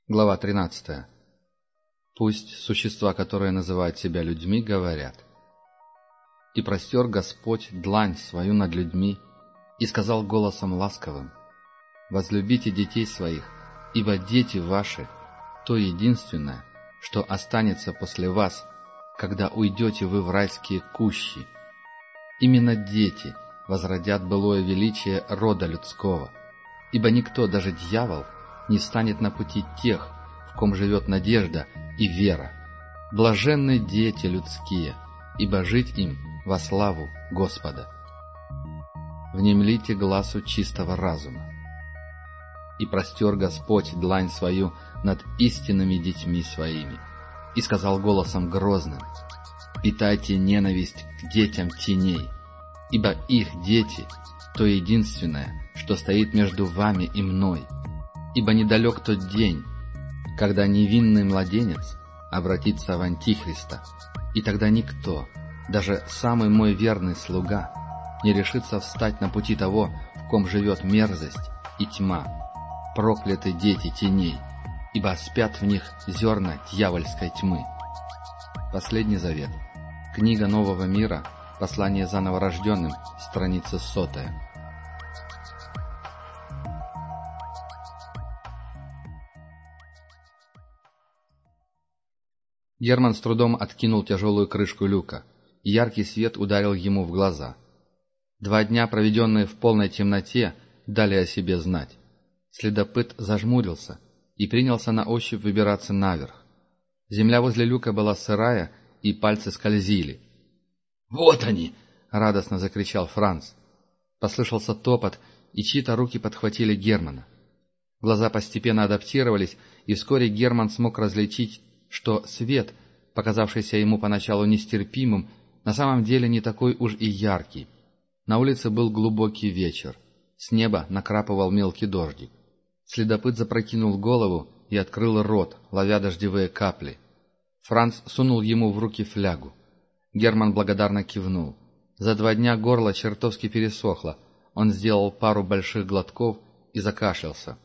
Глава 13. Пусть существа, которые называют себя людьми, говорят. «И простер Господь длань свою над людьми, и сказал голосом ласковым: возлюбите детей своих, ибо дети ваши — то единственное, что останется после вас, когда уйдете вы в райские кущи. Именно дети возродят былое величие рода людского, ибо никто, даже дьявол, не станет на пути тех, в ком живет надежда и вера. Блаженны дети людские, ибо жить им во славу Господа. Внемлите гласу чистого разума. И простер Господь длань свою над истинными детьми своими, и сказал голосом грозным: питайте ненависть к детям теней, ибо их дети — то единственное, что стоит между вами и мной. Ибо недалек тот день, когда невинный младенец обратится в Антихриста, и тогда никто, даже самый мой верный слуга, не решится встать на пути того, в ком живет мерзость и тьма. Прокляты дети теней, ибо спят в них зерна дьявольской тьмы». Последний завет. Книга Нового мира, послание заново рожденным, страница 100. Герман с трудом откинул тяжелую крышку люка, и яркий свет ударил ему в глаза. 2 дня, проведенные в полной темноте, дали о себе знать. Следопыт зажмурился и принялся на ощупь выбираться наверх. Земля возле люка была сырая, и пальцы скользили. «Вот они!» — радостно закричал Франц. Послышался топот, и чьи-то руки подхватили Германа. Глаза постепенно адаптировались, и вскоре Герман смог различить, что свет, показавшийся ему поначалу нестерпимым, на самом деле не такой уж и яркий. На улице был глубокий вечер. С неба накрапывал мелкий дождик. Следопыт запрокинул голову и открыл рот, ловя дождевые капли. Франц сунул ему в руки флягу. Герман благодарно кивнул. За 2 дня горло чертовски пересохло. Он сделал пару больших глотков и закашлялся.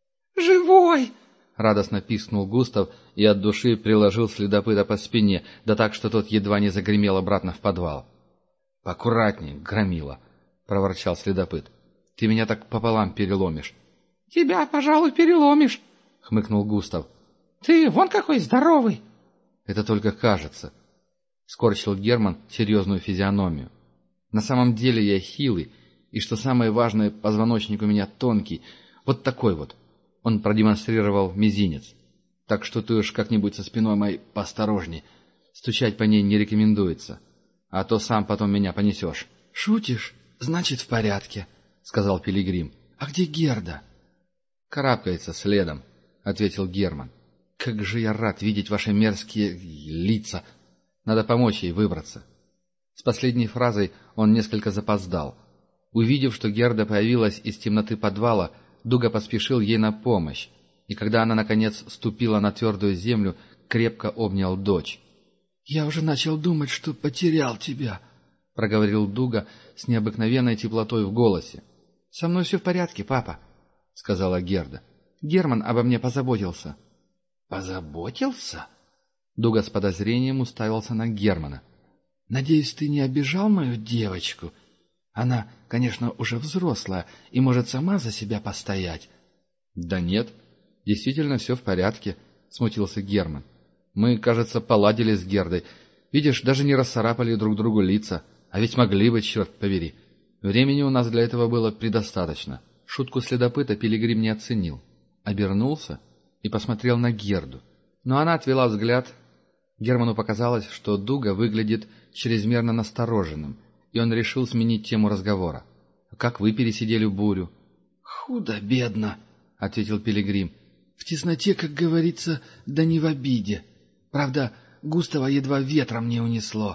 «Живой!» — радостно пискнул Густав и от души приложил следопыта по спине, да так, что тот едва не загремел обратно в подвал. «Поаккуратней, громила!» — проворчал следопыт. «Ты меня так пополам переломишь». «Тебя, пожалуй, переломишь», — хмыкнул Густав. «Ты вон какой здоровый!» «Это только кажется», — скорчил Герман серьезную физиономию. «На самом деле я хилый, и, что самое важное, позвоночник у меня тонкий, вот такой вот». Он продемонстрировал мизинец. «Так что ты уж как-нибудь со спиной моей поосторожней. Стучать по ней не рекомендуется, а то сам потом меня понесешь». «Шутишь? Значит, в порядке», — сказал Пилигрим. «А где Герда?» «Карабкается следом», — ответил Герман. «Как же я рад видеть ваши мерзкие лица! Надо помочь ей выбраться». С последней фразой он несколько запоздал. Увидев, что Герда появилась из темноты подвала, Дуга поспешил ей на помощь, и когда она, наконец, ступила на твердую землю, крепко обнял дочь. «Я уже начал думать, что потерял тебя», — проговорил Дуга с необыкновенной теплотой в голосе. «Со мной все в порядке, папа», — сказала Герда. «Герман обо мне позаботился». «Позаботился?» Дуга с подозрением уставился на Германа. «Надеюсь, ты не обижал мою девочку? Она, конечно, уже взрослая и может сама за себя постоять». «Да нет, действительно все в порядке», — смутился Герман. «Мы, кажется, поладили с Гердой. Видишь, даже не расцарапали друг другу лица, а ведь могли бы, черт побери. Времени у нас для этого было предостаточно». Шутку следопыта Пилигрим не оценил. Обернулся и посмотрел на Герду. Но она отвела взгляд. Герману показалось, что Дуга выглядит чрезмерно настороженным, и он решил сменить тему разговора. «Как вы пересидели бурю?» «Худо-бедно», — ответил Пилигрим. «В тесноте, как говорится, да не в обиде. Правда, Густава едва ветром не унесло».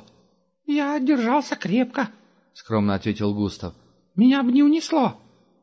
«Я держался крепко», — скромно ответил Густав. «Меня бы не унесло».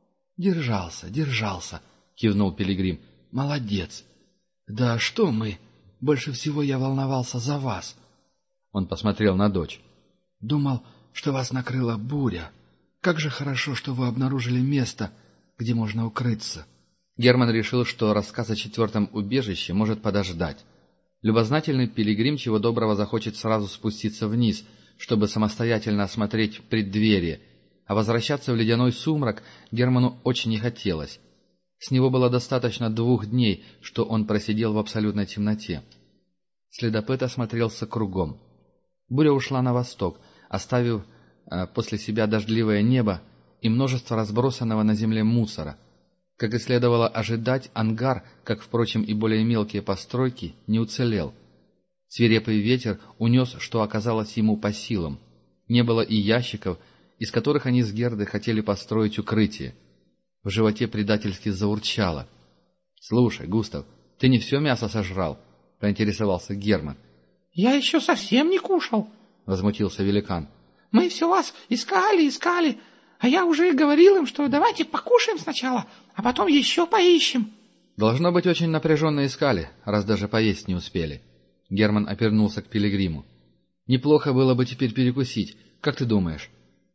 «Держался», — кивнул Пилигрим. «Молодец. Да что мы? Больше всего я волновался за вас». Он посмотрел на дочь. «Думал, что вас накрыла буря. Как же хорошо, что вы обнаружили место, где можно укрыться». Герман решил, что рассказ о четвертом убежище может подождать. Любознательный пилигрим чего доброго захочет сразу спуститься вниз, чтобы самостоятельно осмотреть преддверие, а возвращаться в ледяной сумрак Герману очень не хотелось. С него было достаточно 2 дней, что он просидел в абсолютной темноте. Следопыт осмотрелся кругом. Буря ушла на восток, оставив после себя дождливое небо и множество разбросанного на земле мусора. Как и следовало ожидать, ангар, как, впрочем, и более мелкие постройки, не уцелел. Свирепый ветер унес, что оказалось ему по силам. Не было и ящиков, из которых они с Гердой хотели построить укрытие. В животе предательски заурчало. — Слушай, Густав, ты не все мясо сожрал? — поинтересовался Герман. — Я еще совсем не кушал, — возмутился великан. — Мы все вас искали, а я уже говорил им, что давайте покушаем сначала, а потом еще поищем. — Должно быть, очень напряженно искали, раз даже поесть не успели. Герман обернулся к пилигриму. — Неплохо было бы теперь перекусить, как ты думаешь?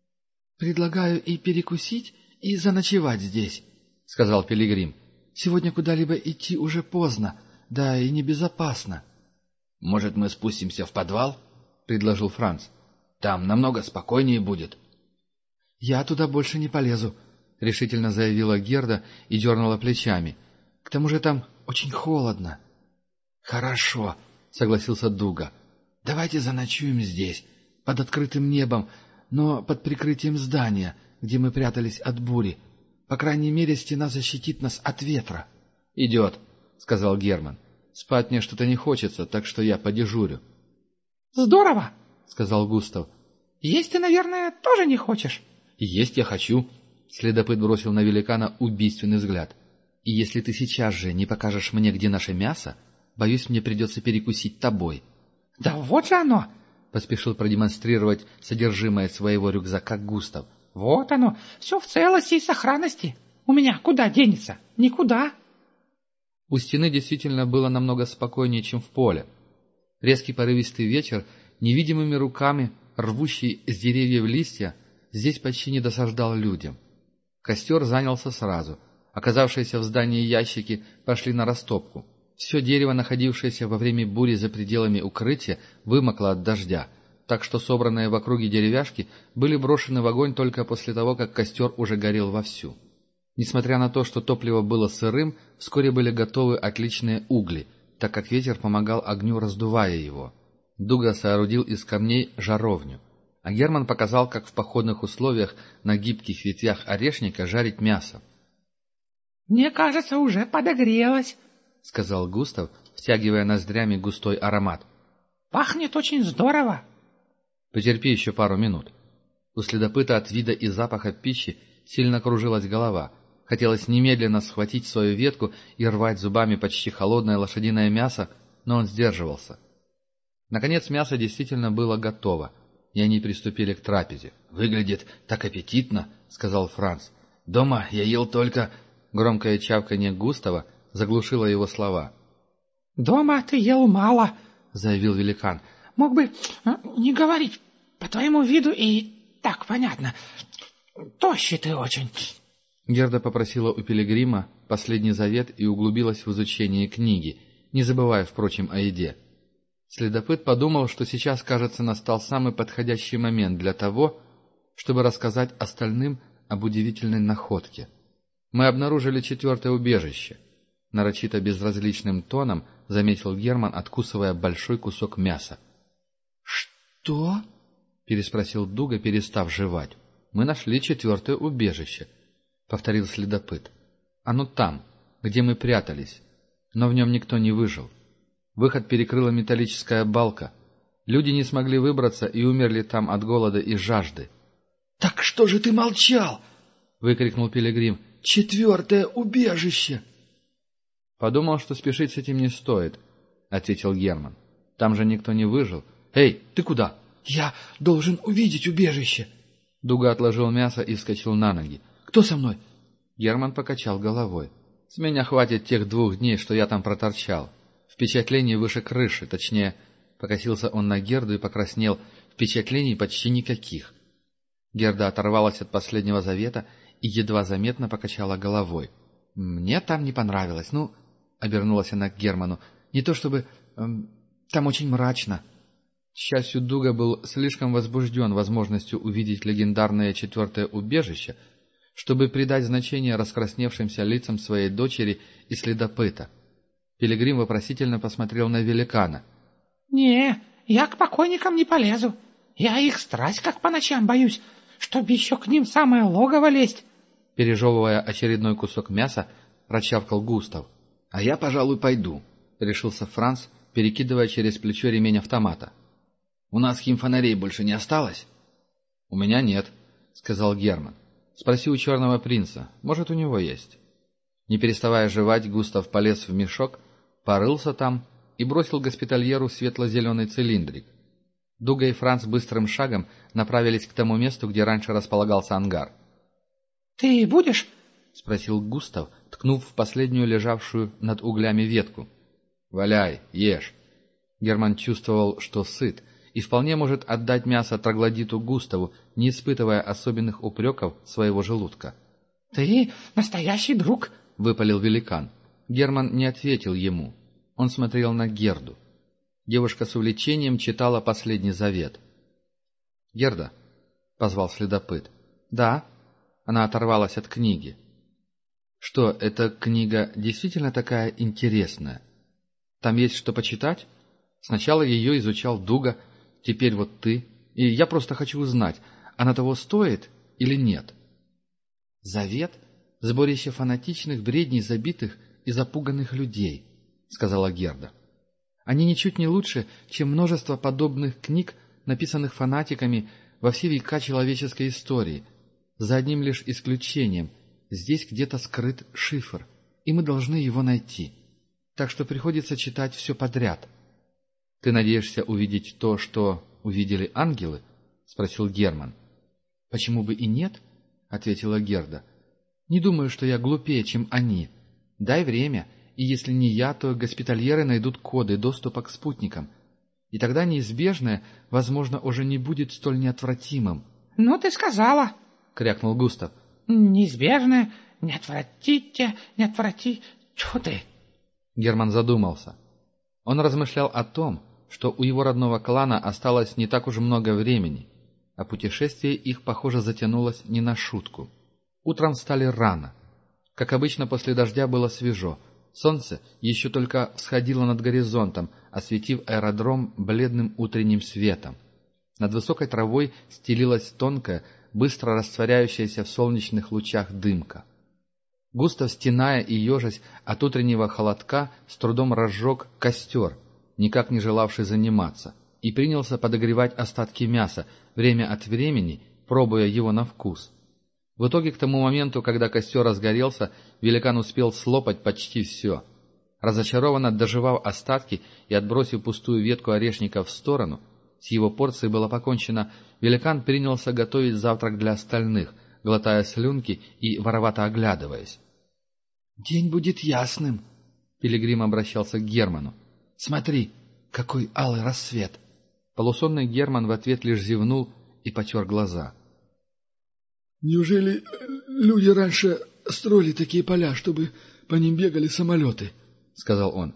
— Предлагаю и перекусить, и заночевать здесь, — сказал пилигрим. — Сегодня куда-либо идти уже поздно, да и небезопасно. — Может, мы спустимся в подвал? — предложил Франц. — Там намного спокойнее будет. — Я туда больше не полезу, — решительно заявила Герда и дернула плечами. — К тому же там очень холодно. — Хорошо, — согласился Дуга. — Давайте заночуем здесь, под открытым небом, но под прикрытием здания, где мы прятались от бури. По крайней мере, стена защитит нас от ветра. — Идет, — сказал Герман. — Спать мне что-то не хочется, так что я подежурю. — Здорово, — сказал Густав. — Есть ты, наверное, тоже не хочешь? — Есть я хочу. Следопыт бросил на великана убийственный взгляд. — И если ты сейчас же не покажешь мне, где наше мясо, боюсь, мне придется перекусить тобой. — Да вот же оно! — поспешил продемонстрировать содержимое своего рюкзака Густав. — Вот оно, все в целости и сохранности. У меня куда денется? Никуда. У стены действительно было намного спокойнее, чем в поле. Резкий порывистый ветер, невидимыми руками, рвущий с деревьев листья, здесь почти не досаждал людям. Костер занялся сразу. Оказавшиеся в здании ящики пошли на растопку. Все дерево, находившееся во время бури за пределами укрытия, вымокло от дождя, так что собранные в округе деревяшки были брошены в огонь только после того, как костер уже горел вовсю. Несмотря на то, что топливо было сырым, вскоре были готовы отличные угли, так как ветер помогал огню, раздувая его. Дуга соорудил из камней жаровню, а Герман показал, как в походных условиях на гибких ветвях орешника жарить мясо. — Мне кажется, уже подогрелось, — сказал Густав, втягивая ноздрями густой аромат. — Пахнет очень здорово. — Потерпи еще пару минут. У следопыта от вида и запаха пищи сильно кружилась голова. Хотелось немедленно схватить свою ветку и рвать зубами почти холодное лошадиное мясо, но он сдерживался. Наконец мясо действительно было готово, и они приступили к трапезе. — Выглядит так аппетитно, — сказал Франц. — Дома я ел только... Громкое чавканье Густава заглушило его слова. — Дома ты ел мало, — заявил великан. — Мог бы не говорить, по твоему виду и так понятно. Тощий ты очень. Герда попросила у пилигрима последний завет и углубилась в изучение книги, не забывая, впрочем, о еде. Следопыт подумал, что сейчас, кажется, настал самый подходящий момент для того, чтобы рассказать остальным об удивительной находке. «Мы обнаружили 4-е убежище», — нарочито безразличным тоном заметил Герман, откусывая большой кусок мяса. «Что?» — переспросил Дуга, перестав жевать. «Мы нашли 4-е убежище», — повторил следопыт. «Оно там, где мы прятались, но в нем никто не выжил. Выход перекрыла металлическая балка. Люди не смогли выбраться и умерли там от голода и жажды». «Так что же ты молчал?» — выкрикнул пилигрим. 4-е убежище!» «Подумал, что спешить с этим не стоит», — ответил Герман. «Там же никто не выжил. Эй, ты куда?» «Я должен увидеть убежище!» Дуга отложил мясо и вскочил на ноги. «Кто со мной?» Герман покачал головой. «С меня хватит тех 2 дней, что я там проторчал. Впечатлений выше крыши, точнее...» Покосился он на Герду и покраснел. «Впечатлений почти никаких». Герда оторвалась от последнего завета и едва заметно покачала головой. «Мне там не понравилось. Ну...» — обернулась она к Герману. «Не то чтобы... там очень мрачно». К счастью, Дуга был слишком возбужден возможностью увидеть легендарное четвертое убежище, чтобы придать значение раскрасневшимся лицам своей дочери и следопыта. Пилигрим вопросительно посмотрел на великана. «Не, я к покойникам не полезу. Я их страсть как по ночам боюсь, чтоб еще к ним в самое логово лезть». Пережевывая очередной кусок мяса, прочавкал Густав. «А я, пожалуй, пойду», — решился Франц, перекидывая через плечо ремень автомата. «У нас химфонарей больше не осталось?» «У меня нет», — сказал Герман. «Спроси у черного принца, может, у него есть». Не переставая жевать, Густав полез в мешок, порылся там и бросил госпитальеру светло-зеленый цилиндрик. Дуга и Франц быстрым шагом направились к тому месту, где раньше располагался ангар. «Ты будешь?» — спросил Густав, ткнув в последнюю лежавшую над углями ветку. «Валяй, ешь». Герман чувствовал, что сыт, и вполне может отдать мясо троглодиту Густаву, не испытывая особенных упреков своего желудка. «Ты настоящий друг», — выпалил великан. Герман не ответил ему. Он смотрел на Герду. Девушка с увлечением читала последний завет. «Герда», — позвал следопыт. «Да». Она оторвалась от книги. «Что, эта книга действительно такая интересная? Там есть что почитать? Сначала ее изучал Дуга, теперь вот ты. И я просто хочу узнать, она того стоит или нет?» «Завет — сборище фанатичных бредней забитых и запуганных людей», — сказала Герда. «Они ничуть не лучше, чем множество подобных книг, написанных фанатиками во все века человеческой истории. За одним лишь исключением — здесь где-то скрыт шифр, и мы должны его найти. Так что приходится читать все подряд». «Ты надеешься увидеть то, что увидели ангелы?» — спросил Герман. «Почему бы и нет?» — ответила Герда. «Не думаю, что я глупее, чем они. Дай время, и если не я, то госпитальеры найдут коды доступа к спутникам. И тогда неизбежное, возможно, уже не будет столь неотвратимым». «Ну, ты сказала», — крякнул Густав. «Неизбежное, не отвратите, не отврати... Тьфу ты!» Герман задумался. Он размышлял о том, что у его родного клана осталось не так уж много времени, а путешествие их, похоже, затянулось не на шутку. Утром встали рано. Как обычно, после дождя было свежо. Солнце еще только всходило над горизонтом, осветив аэродром бледным утренним светом. Над высокой травой стелилась тонкая, быстро растворяющаяся в солнечных лучах дымка. Густав, стеная и ежась от утреннего холодка, с трудом разжег костер, никак не желавший заниматься, и принялся подогревать остатки мяса, время от времени пробуя его на вкус. В итоге, к тому моменту, когда костер разгорелся, великан успел слопать почти все. Разочарованно доживав остатки и отбросив пустую ветку орешника в сторону, с его порцией было покончено, великан принялся готовить завтрак для остальных, глотая слюнки и воровато оглядываясь. «День будет ясным», — Пилигрим обращался к Герману. «Смотри, какой алый рассвет!» Полусонный Герман в ответ лишь зевнул и потер глаза. «Неужели люди раньше строили такие поля, чтобы по ним бегали самолеты?» — сказал он.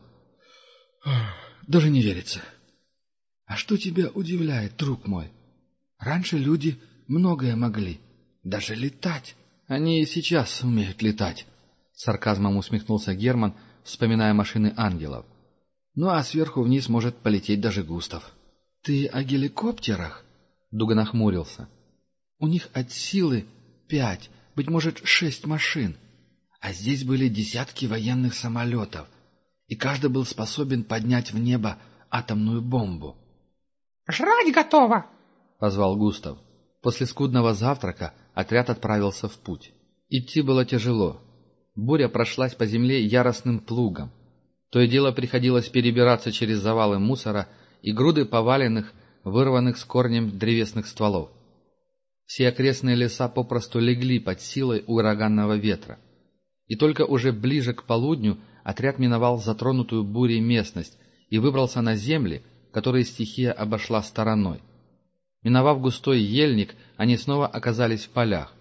«Даже не верится. А что тебя удивляет, друг мой? Раньше люди многое могли, даже летать». «Они и сейчас умеют летать», — с сарказмом усмехнулся Герман, вспоминая машины ангелов. «Ну а сверху вниз может полететь даже Густав». «Ты о геликоптерах?» — Дуга нахмурился. «У них от силы 5, быть может, 6 машин. А здесь были десятки военных самолетов, и каждый был способен поднять в небо атомную бомбу». «Жрать готово!» — позвал Густав. После скудного завтрака отряд отправился в путь. Идти было тяжело. Буря прошлась по земле яростным плугом. То и дело приходилось перебираться через завалы мусора и груды поваленных, вырванных с корнем древесных стволов. Все окрестные леса попросту легли под силой ураганного ветра. И только уже ближе к полудню отряд миновал затронутую бурей местность и выбрался на земли, которые стихия обошла стороной. Миновав густой ельник, они снова оказались в полях.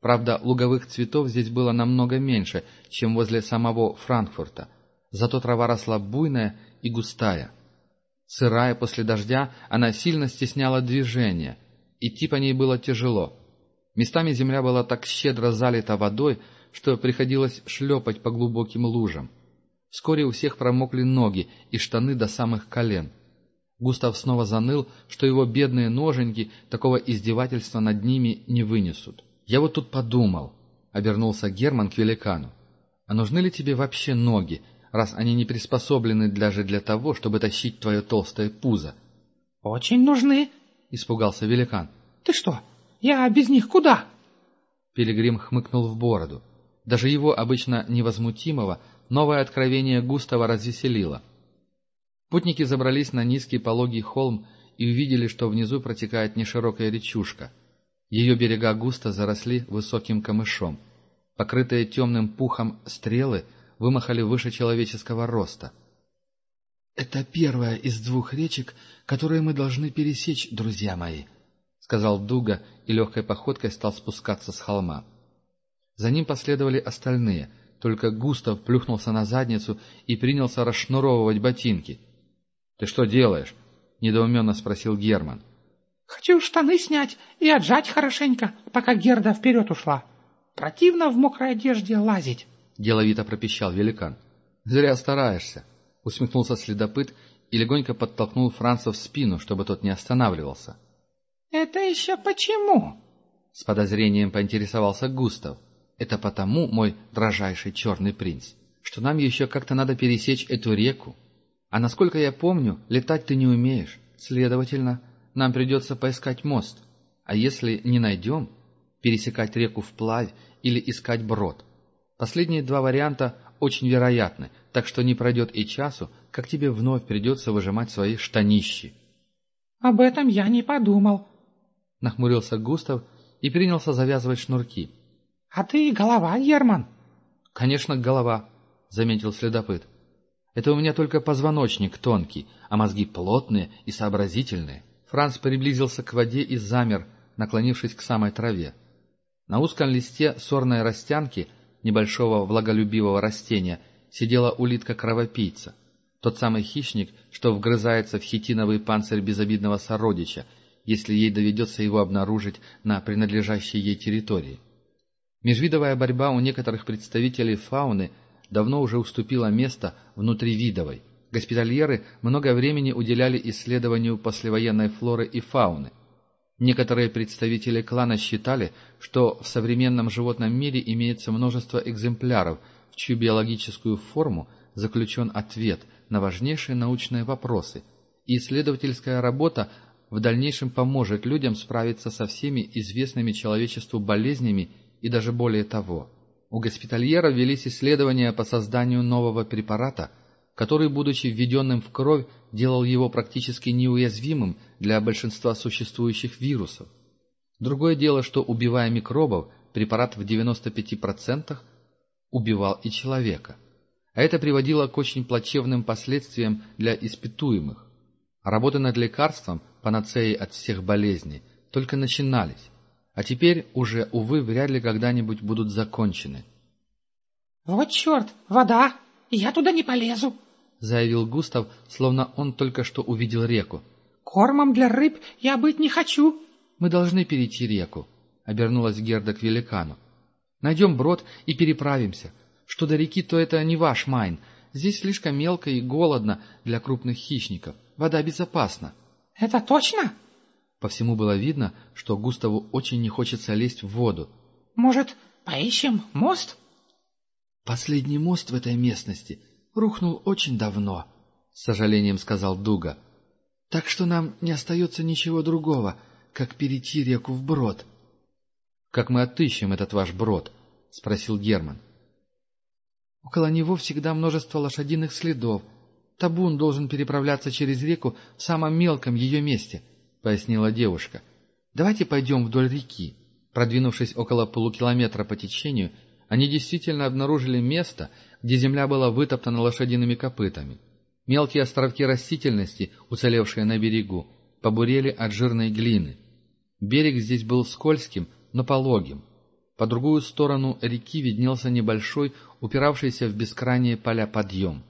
Правда, луговых цветов здесь было намного меньше, чем возле самого Франкфурта, зато трава росла буйная и густая. Сырая после дождя, она сильно стесняла движение, идти по ней было тяжело. Местами земля была так щедро залита водой, что приходилось шлепать по глубоким лужам. Вскоре у всех промокли ноги и штаны до самых колен. Густав снова заныл, что его бедные ноженьки такого издевательства над ними не вынесут. «Я вот тут подумал», — обернулся Герман к великану, — «а нужны ли тебе вообще ноги, раз они не приспособлены даже для того, чтобы тащить твое толстое пузо?» «Очень нужны», — испугался великан. «Ты что, я без них куда?» Пилигрим хмыкнул в бороду. Даже его, обычно невозмутимого, новое откровение Густава развеселило. Путники забрались на низкий пологий холм и увидели, что внизу протекает неширокая речушка. Ее берега густо заросли высоким камышом. Покрытые темным пухом стрелы вымахали выше человеческого роста. «Это первая из 2 речек, которые мы должны пересечь, друзья мои», — сказал Дуга и легкой походкой стал спускаться с холма. За ним последовали остальные, только Густав плюхнулся на задницу и принялся расшнуровывать ботинки. «Ты что делаешь?» — недоуменно спросил Герман. «Хочу штаны снять и отжать хорошенько, пока Герда вперед ушла. Противно в мокрой одежде лазить», — деловито пропищал великан. «Зря стараешься», — усмехнулся следопыт и легонько подтолкнул Франца в спину, чтобы тот не останавливался. «Это еще почему?» — с подозрением поинтересовался Густав. «Это потому, мой дрожайший черный принц, что нам еще как-то надо пересечь эту реку. А насколько я помню, летать ты не умеешь. Следовательно, нам придется поискать мост. А если не найдем, пересекать реку вплавь или искать брод. Последние 2 варианта очень вероятны, так что не пройдет и часу, как тебе вновь придется выжимать свои штанищи». «Об этом я не подумал», — нахмурился Густав и принялся завязывать шнурки. «А ты голова, Герман?» «Конечно, голова», — заметил следопыт. «Это у меня только позвоночник тонкий, а мозги плотные и сообразительные». Франц приблизился к воде и замер, наклонившись к самой траве. На узком листе сорной ростянки, небольшого влаголюбивого растения, сидела улитка-кровопийца, тот самый хищник, что вгрызается в хитиновый панцирь безобидного сородича, если ей доведется его обнаружить на принадлежащей ей территории. Межвидовая борьба у некоторых представителей фауны давно уже уступила место внутривидовой. Госпитальеры много времени уделяли исследованию послевоенной флоры и фауны. Некоторые представители клана считали, что в современном животном мире имеется множество экземпляров, в чью биологическую форму заключен ответ на важнейшие научные вопросы, и исследовательская работа в дальнейшем поможет людям справиться со всеми известными человечеству болезнями и даже более того. У госпитальеров велись исследования по созданию нового препарата, который, будучи введенным в кровь, делал его практически неуязвимым для большинства существующих вирусов. Другое дело, что, убивая микробов, препарат в 95% убивал и человека. А это приводило к очень плачевным последствиям для испытуемых. Работы над лекарством, панацеей от всех болезней, только начинались, а теперь уже, увы, вряд ли когда-нибудь будут закончены. «Вот черт, вода! Я туда не полезу!» — заявил Густав, словно он только что увидел реку. «Кормом для рыб я быть не хочу!» «Мы должны перейти реку», — обернулась Герда к великану. «Найдем брод и переправимся. Что до реки, то это не ваш майн. Здесь слишком мелко и голодно для крупных хищников. Вода безопасна». «Это точно?» По всему было видно, что Густаву очень не хочется лезть в воду. «Может, поищем мост?» «Последний мост в этой местности рухнул очень давно», — с сожалением сказал Дуга. «Так что нам не остается ничего другого, как перейти реку вброд». «Как мы отыщем этот ваш брод?» — спросил Герман. «Около него всегда множество лошадиных следов. Табун должен переправляться через реку в самом мелком ее месте», — пояснила девушка. «Давайте пойдем вдоль реки». Продвинувшись около полукилометра по течению, они действительно обнаружили место, где земля была вытоптана лошадиными копытами. Мелкие островки растительности, уцелевшие на берегу, побурели от жирной глины. Берег здесь был скользким, но пологим. По другую сторону реки виднелся небольшой, упиравшийся в бескрайние поля подъем.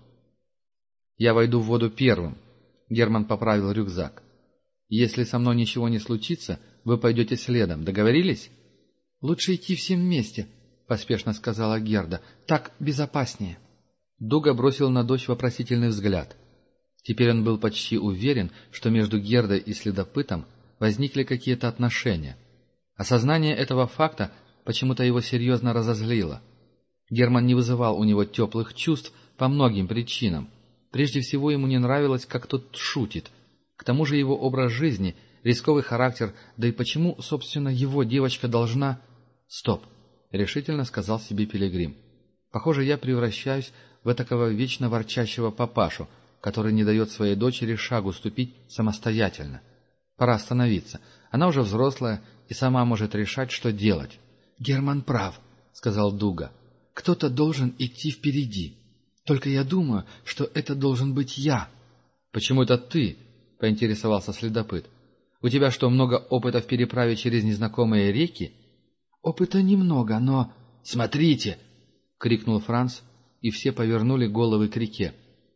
«Я войду в воду первым», — Герман поправил рюкзак. «Если со мной ничего не случится, вы пойдете следом. Договорились?» «Лучше идти всем вместе», — поспешно сказала Герда. «Так безопаснее». Дуга бросил на дочь вопросительный взгляд. Теперь он был почти уверен, что между Гердой и следопытом возникли какие-то отношения. Осознание этого факта почему-то его серьезно разозлило. Герман не вызывал у него теплых чувств по многим причинам. Прежде всего, ему не нравилось, как тот шутит. К тому же его образ жизни, рисковый характер, да и почему, собственно, его девочка должна... «Стоп!» — решительно сказал себе Пилигрим. «Похоже, я превращаюсь в этакого вечно ворчащего папашу, который не дает своей дочери шагу ступить самостоятельно. Пора остановиться. Она уже взрослая и сама может решать, что делать». «Герман прав», — сказал Дуга. «Кто-то должен идти впереди. Только я думаю, что это должен быть я». «Почему это ты?» — поинтересовался следопыт. «У тебя что, много опыта в переправе через незнакомые реки?» «Опыта немного, но...» «Смотрите!» — крикнул Франц, и все повернули головы к реке.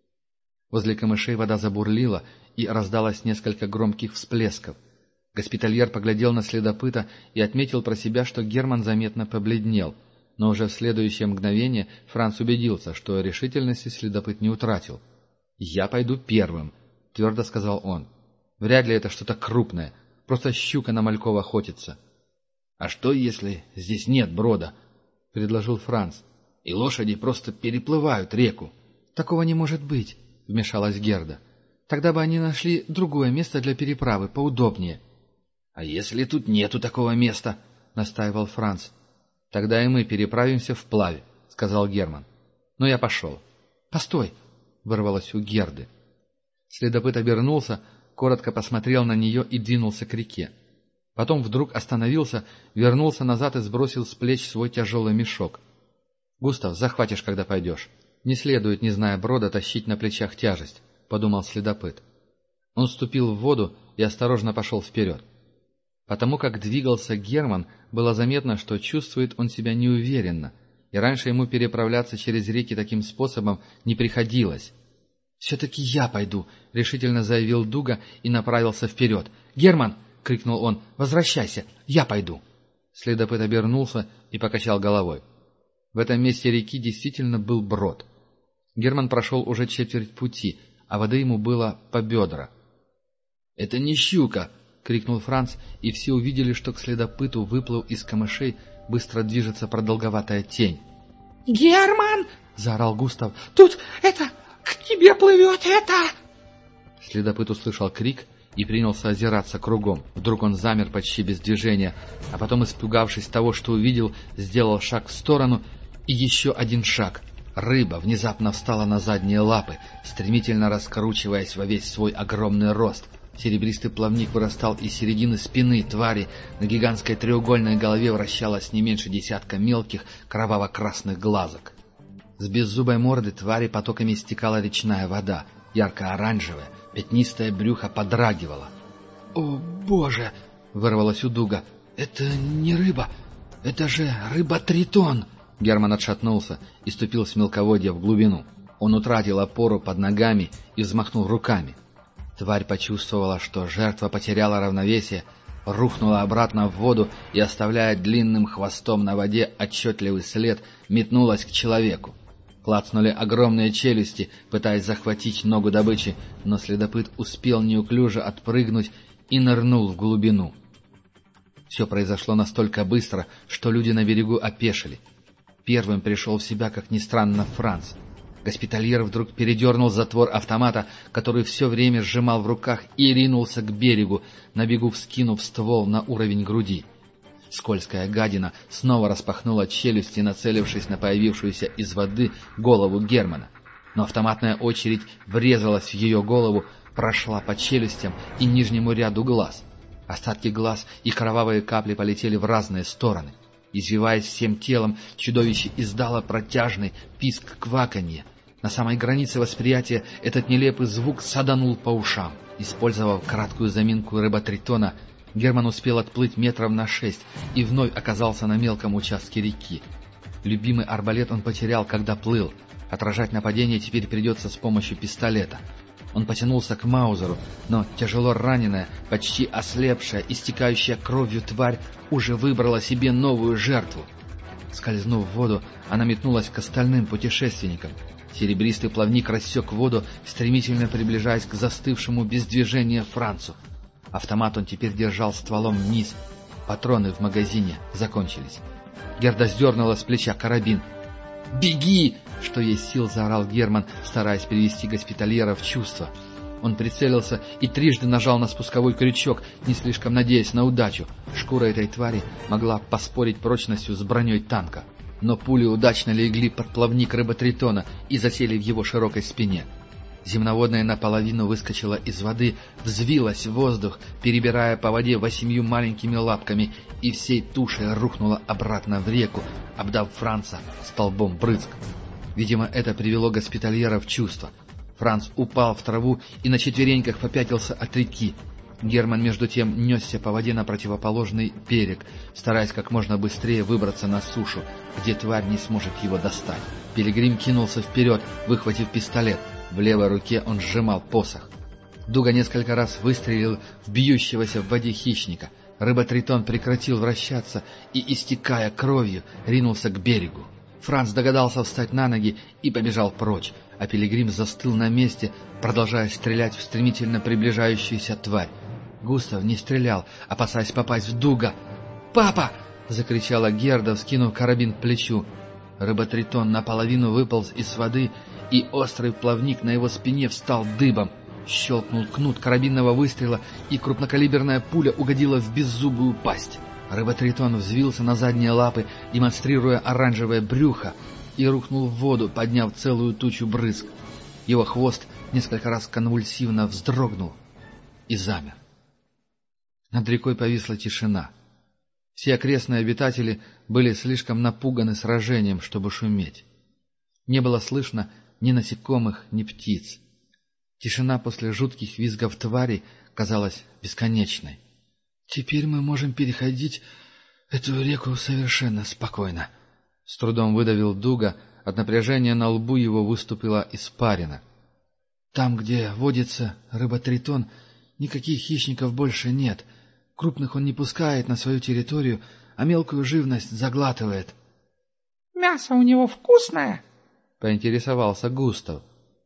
Возле камышей вода забурлила, и раздалось несколько громких всплесков. Госпитальер поглядел на следопыта и отметил про себя, что Герман заметно побледнел, но уже в следующее мгновение Франц убедился, что решительности следопыт не утратил. «Я пойду первым», — твердо сказал он. «Вряд ли это что-то крупное, просто щука на мальков охотится». «А что, если здесь нет брода?» — предложил Франц. «И лошади просто переплывают реку». «Такого не может быть», — вмешалась Герда. «Тогда бы они нашли другое место для переправы, поудобнее». «А если тут нету такого места?» — настаивал Франц. «Тогда и мы переправимся вплавь», — сказал Герман. «Но я пошел». «Постой!» — вырвалось у Герды. Следопыт обернулся, коротко посмотрел на нее и двинулся к реке. Потом вдруг остановился, вернулся назад и сбросил с плеч свой тяжелый мешок. «Густав, захватишь, когда пойдешь. Не следует, не зная брода, тащить на плечах тяжесть», — подумал следопыт. Он вступил в воду и осторожно пошел вперед. Потому как двигался Герман, было заметно, что чувствует он себя неуверенно, и раньше ему переправляться через реки таким способом не приходилось. «Все-таки я пойду», — решительно заявил Дуга и направился вперед. «Герман!» — крикнул он. «Возвращайся! Я пойду!» Следопыт обернулся и покачал головой. В этом месте реки действительно был брод. Герман прошел уже четверть пути, а воды ему было по бедра. «Это не щука!» — крикнул Франц, и все увидели, что к следопыту, выплыв из камышей, быстро движется продолговатая тень. «Герман!» — заорал Густав. «Тут это... к тебе плывет это!» Следопыт услышал крик и принялся озираться кругом. Вдруг он замер почти без движения, а потом, испугавшись того, что увидел, сделал шаг в сторону и еще один шаг. Рыба внезапно встала на задние лапы, стремительно раскручиваясь во весь свой огромный рост. Серебристый плавник вырастал из середины спины твари, на гигантской треугольной голове вращалось не меньше десятка мелких кроваво-красных глазок. С беззубой морды твари потоками стекала речная вода, ярко-оранжевая, пятнистое брюхо подрагивало. «О, Боже!» — вырвалось у Дуга. «Это не рыба, это же рыба-тритон!» Герман отшатнулся и ступил с мелководья в глубину. Он утратил опору под ногами и взмахнул руками. Тварь почувствовала, что жертва потеряла равновесие, рухнула обратно в воду и, оставляя длинным хвостом на воде отчетливый след, метнулась к человеку. Клацнули огромные челюсти, пытаясь захватить ногу добычи, но следопыт успел неуклюже отпрыгнуть и нырнул в глубину. Все произошло настолько быстро, что люди на берегу опешили. Первым пришел в себя, как ни странно, Франц. Госпитальер вдруг передернул затвор автомата, который все время сжимал в руках, и ринулся к берегу, на бегу вскинув ствол на уровень груди. Скользкая гадина снова распахнула челюсти, нацелившись на появившуюся из воды голову Германа. Но автоматная очередь врезалась в ее голову, прошла по челюстям и нижнему ряду глаз. Остатки глаз и кровавые капли полетели в разные стороны. Извиваясь всем телом, чудовище издало протяжный писк-кваканье. На самой границе восприятия этот нелепый звук саданул по ушам. Использовав краткую заминку рыба-тритона, Герман успел отплыть метров на 6 и вновь оказался на мелком участке реки. Любимый арбалет он потерял, когда плыл. Отражать нападение теперь придется с помощью пистолета. Он потянулся к Маузеру, но тяжело раненая, почти ослепшая, истекающая кровью тварь уже выбрала себе новую жертву. Скользнув в воду, она метнулась к остальным путешественникам. Серебристый плавник рассек воду, стремительно приближаясь к застывшему без движения Францу. Автомат он теперь держал стволом вниз. Патроны в магазине закончились. Герда сдернула с плеча карабин. «Беги!» — что есть сил, заорал Герман, стараясь привести госпитальера в чувство. Он прицелился и трижды нажал на спусковой крючок, не слишком надеясь на удачу. Шкура этой твари могла поспорить прочностью с броней танка. Но пули удачно легли под плавник рыботритона и засели в его широкой спине. Земноводная наполовину выскочила из воды, взвилась в воздух, перебирая по воде 8 маленькими лапками, и всей тушей рухнула обратно в реку, обдав Франца столбом брызг. Видимо, это привело госпитальера в чувство. Франц упал в траву и на четвереньках попятился от реки. Герман, между тем, несся по воде на противоположный берег, стараясь как можно быстрее выбраться на сушу, где тварь не сможет его достать. Пилигрим кинулся вперед, выхватив пистолет. В левой руке он сжимал посох. Дуга несколько раз выстрелил в бьющегося в воде хищника. Рыботритон прекратил вращаться и, истекая кровью, ринулся к берегу. Франц догадался встать на ноги и побежал прочь, а Пилигрим застыл на месте, продолжая стрелять в стремительно приближающуюся тварь. Густав не стрелял, опасаясь попасть в Дуга. «Папа!» — закричала Герда, вскинув карабин к плечу. Рыботритон наполовину выполз из воды, и острый плавник на его спине встал дыбом. Щелкнул кнут карабинного выстрела, и крупнокалиберная пуля угодила в беззубую пасть. Рыботритон взвился на задние лапы, демонстрируя оранжевое брюхо, и рухнул в воду, подняв целую тучу брызг. Его хвост несколько раз конвульсивно вздрогнул и замер. Над рекой повисла тишина. Все окрестные обитатели были слишком напуганы сражением, чтобы шуметь. Не было слышно ни насекомых, ни птиц. Тишина после жутких визгов тварей казалась бесконечной. «Теперь мы можем переходить эту реку совершенно спокойно», — с трудом выдавил Дуга, от напряжения на лбу его выступила испарина. «Там, где водится рыботритон, никаких хищников больше нет. Крупных он не пускает на свою территорию, а мелкую живность заглатывает». «Мясо у него вкусное?» — поинтересовался Густав.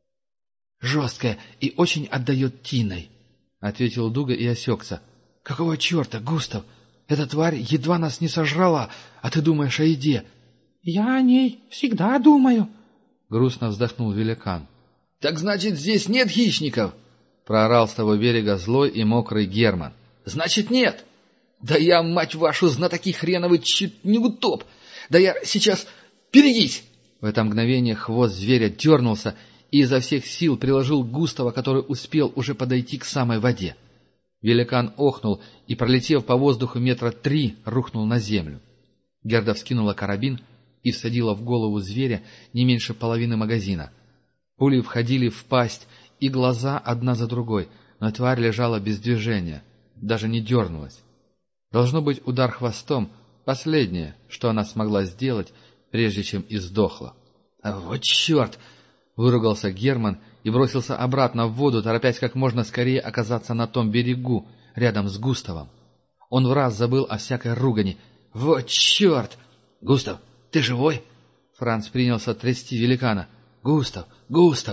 «Жесткое и очень отдает тиной», — ответил Дуга и осекся. «Какого черта, Густав? Эта тварь едва нас не сожрала, а ты думаешь о еде?» «Я о ней всегда думаю», — грустно вздохнул великан. «Так значит, здесь нет хищников?» — проорал с того берега злой и мокрый Герман. «Значит, нет! Да я, мать вашу, знатоки хреновы, чуть не утоп! Да я сейчас... Берегись!» В это мгновение хвост зверя дернулся и изо всех сил приложил Густава, который успел уже подойти к самой воде. Великан охнул и, пролетев по воздуху 3 метра, рухнул на землю. Герда вскинула карабин и всадила в голову зверя не меньше половины магазина. Пули входили в пасть и глаза одна за другой, но тварь лежала без движения, даже не дернулась. Должно быть, удар хвостом — последнее, что она смогла сделать, прежде чем и сдохла. «Вот черт!» — выругался Герман и бросился обратно в воду, торопясь как можно скорее оказаться на том берегу, рядом с Густавом. Он враз забыл о всякой ругани. «Вот черт! Густав, ты живой?» Франц принялся трясти великана. «Густав! Густав!»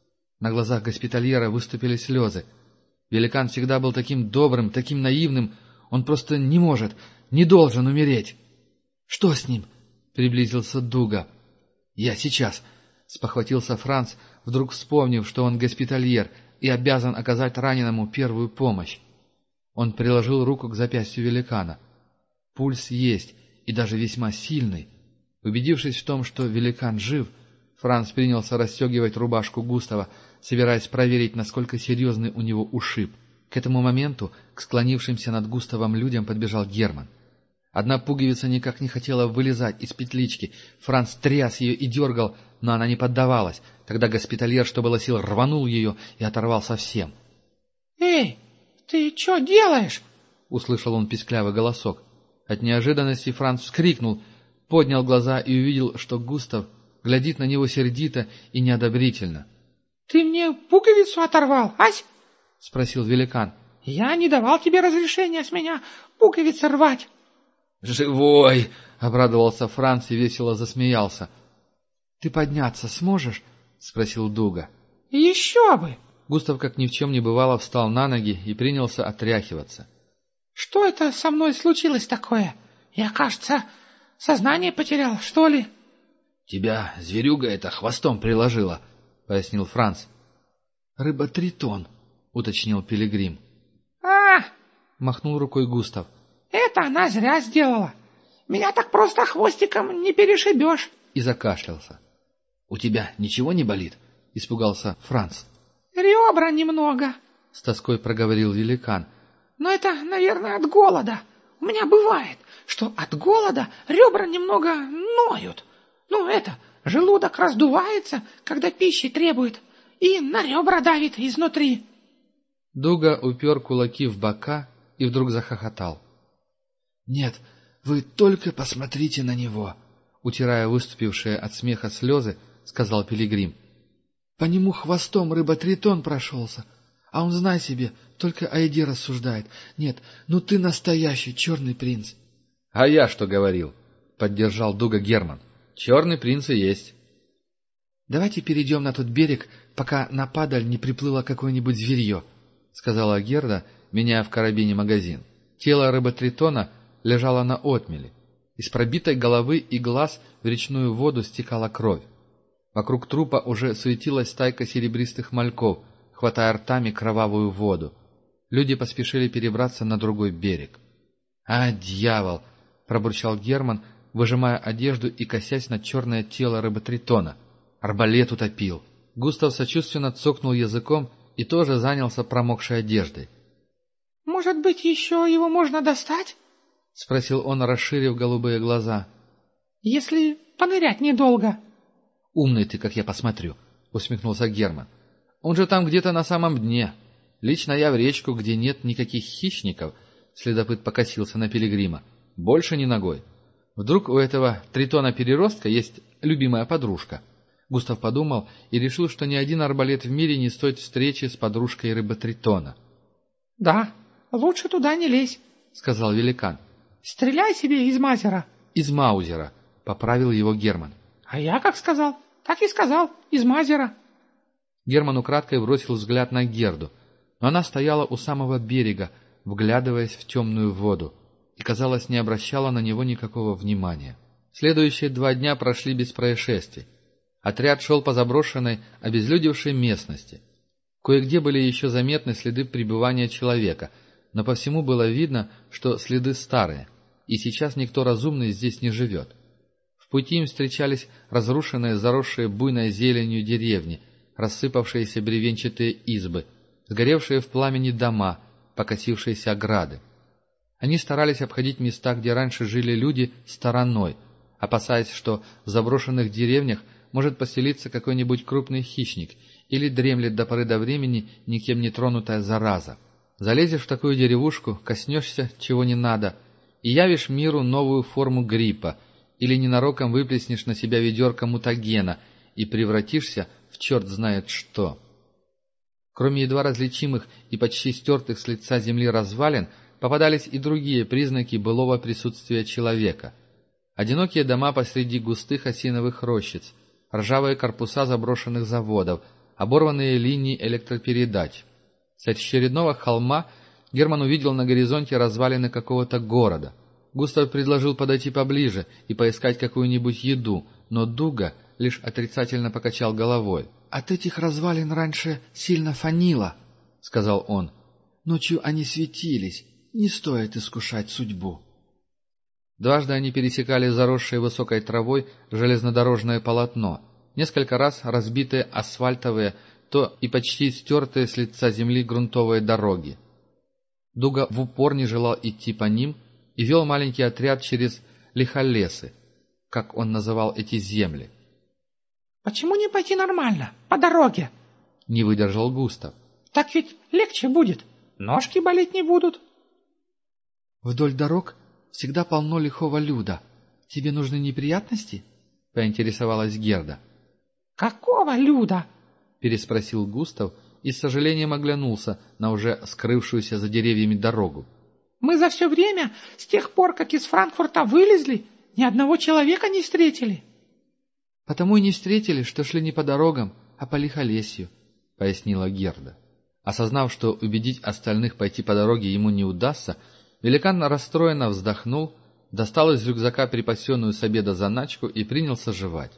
На глазах госпитальера выступили слезы. Великан всегда был таким добрым, таким наивным. Он просто не может, не должен умереть. «Что с ним?» — приблизился Дуга. «Я сейчас!» — спохватился Франц, вдруг вспомнив, что он госпитальер и обязан оказать раненому первую помощь. Он приложил руку к запястью великана. Пульс есть, и даже весьма сильный. Убедившись в том, что великан жив, Франц принялся расстегивать рубашку Густава, собираясь проверить, насколько серьезный у него ушиб. К этому моменту к склонившимся над Густавом людям подбежал Герман. Одна пуговица никак не хотела вылезать из петлички. Франц тряс ее и дергал, но она не поддавалась. Тогда госпитальер, что было сил, рванул ее и оторвал совсем. «Эй, ты что делаешь?» — услышал он писклявый голосок. От неожиданности Франц вскрикнул, поднял глаза и увидел, что Густав глядит на него сердито и неодобрительно. — Ты мне пуговицу оторвал, ась? — спросил великан. — Я не давал тебе разрешения с меня пуговицы рвать. — Живой! — обрадовался Франц и весело засмеялся. — Ты подняться сможешь? — спросил Дуга. — Еще бы! Густав, как ни в чем не бывало, встал на ноги и принялся отряхиваться. — Что это со мной случилось такое? Я, кажется, сознание потерял, что ли? — Тебя зверюга это хвостом приложила, — пояснил Франц. — Рыба-тритон, — уточнил Пилигрим. — махнул рукой Густав. — Это она зря сделала. Меня так просто хвостиком не перешибешь. И закашлялся. — У тебя ничего не болит? — испугался Франц. — Ребра немного, — с тоской проговорил великан. — Но это, наверное, от голода. У меня бывает, что от голода ребра немного ноют. Желудок раздувается, когда пищи требует, и на ребра давит изнутри. Дуга упер кулаки в бока и вдруг захохотал. — Нет, вы только посмотрите на него, — утирая выступившие от смеха слезы, сказал Пилигрим. — По нему хвостом рыба-тритон прошелся, а он, знай себе, только о еде рассуждает. Нет, ну ты настоящий черный принц. — А я что говорил? — поддержал Дуга Герман. — Черный принц и есть. — Давайте перейдем на тот берег, пока на падаль не приплыло какое-нибудь зверье, — сказала Герда, меняя в карабине магазин. Тело рыба-тритона лежало на отмеле. Из пробитой головы и глаз в речную воду стекала кровь. Вокруг трупа уже суетилась стайка серебристых мальков, хватая ртами кровавую воду. Люди поспешили перебраться на другой берег. — А, дьявол! — пробурчал Герман, выжимая одежду и косясь на черное тело рыба-тритона. Арбалет утопил. Густав сочувственно цокнул языком и тоже занялся промокшей одеждой. — Может быть, еще его можно достать? — спросил он, расширив голубые глаза. — Если понырять недолго. — Умный ты, как я посмотрю, — усмехнулся Герман. — Он же там где-то на самом дне. Лично я в речку, где нет никаких хищников, — следопыт покосился на Пилигрима, — больше ни ногой. Вдруг у этого тритона-переростка есть любимая подружка. Густав подумал и решил, что ни один арбалет в мире не стоит встречи с подружкой рыба-тритона. — Да, лучше туда не лезь, — сказал великан. — Стреляй себе из мазера. — Из маузера, — поправил его Герман. — А я как сказал, так и сказал, из мазера. Герман украдкой бросил взгляд на Герду, но она стояла у самого берега, вглядываясь в темную воду, и, казалось, не обращала на него никакого внимания. Следующие 2 дня прошли без происшествий. Отряд шел по заброшенной, обезлюдевшей местности. Кое-где были еще заметны следы пребывания человека, но по всему было видно, что следы старые, и сейчас никто разумный здесь не живет. В пути им встречались разрушенные, заросшие буйной зеленью деревни, рассыпавшиеся бревенчатые избы, сгоревшие в пламени дома, покосившиеся ограды. Они старались обходить места, где раньше жили люди, стороной, опасаясь, что в заброшенных деревнях может поселиться какой-нибудь крупный хищник или дремлет до поры до времени никем не тронутая зараза. Залезешь в такую деревушку, коснешься чего не надо, и явишь миру новую форму гриппа, или ненароком выплеснешь на себя ведерко мутагена и превратишься в черт знает что. Кроме едва различимых и почти стертых с лица земли развалин, попадались и другие признаки былого присутствия человека. Одинокие дома посреди густых осиновых рощиц, ржавые корпуса заброшенных заводов, оборванные линии электропередач. С очередного холма Герман увидел на горизонте развалины какого-то города. Густав предложил подойти поближе и поискать какую-нибудь еду, но Дуга лишь отрицательно покачал головой. — От этих развалин раньше сильно фанило, — сказал он. — Ночью они светились, не стоит искушать судьбу. Дважды они пересекали заросшее высокой травой железнодорожное полотно, несколько раз разбитые асфальтовые, то и почти стертые с лица земли грунтовые дороги. Дуга в упор не желал идти по ним и вел маленький отряд через лихолесы, как он называл эти земли. — Почему не пойти нормально, по дороге? — не выдержал Густав. — Так ведь легче будет, ножки болеть не будут. Вдоль дорог всегда полно лихого люда. Тебе нужны неприятности? — поинтересовалась Герда. — Какого люда? — переспросил Густав и с сожалением оглянулся на уже скрывшуюся за деревьями дорогу. — Мы за все время, с тех пор, как из Франкфурта вылезли, ни одного человека не встретили. — Потому и не встретили, что шли не по дорогам, а по лихолесью, — пояснила Герда. Осознав, что убедить остальных пойти по дороге ему не удастся, великан расстроенно вздохнул, достал из рюкзака припасенную с обеда заначку и принялся жевать.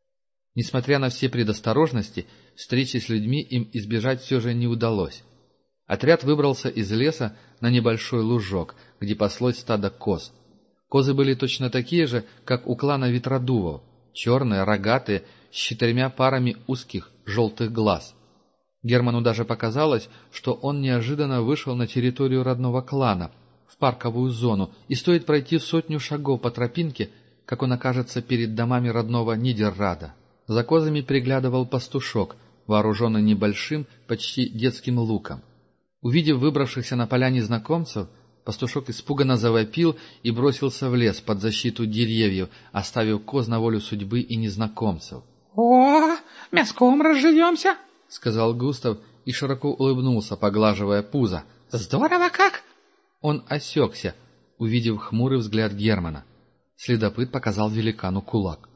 Несмотря на все предосторожности, встречи с людьми им избежать все же не удалось. Отряд выбрался из леса на небольшой лужок, где паслось стадо коз. Козы были точно такие же, как у клана Ветродувов, черные, рогатые, с 4 парами узких желтых глаз. Герману даже показалось, что он неожиданно вышел на территорию родного клана, в парковую зону, и стоит пройти 100 шагов по тропинке, как он окажется перед домами родного Нидеррада. За козами приглядывал пастушок, вооруженный небольшим, почти детским луком. Увидев выбравшихся на поля незнакомцев, пастушок испуганно завопил и бросился в лес под защиту деревьев, оставив коз на волю судьбы и незнакомцев. — О, мяском разживемся! — сказал Густав и широко улыбнулся, поглаживая пузо. — Здорово как! Он осекся, увидев хмурый взгляд Германа. Следопыт показал великану кулак.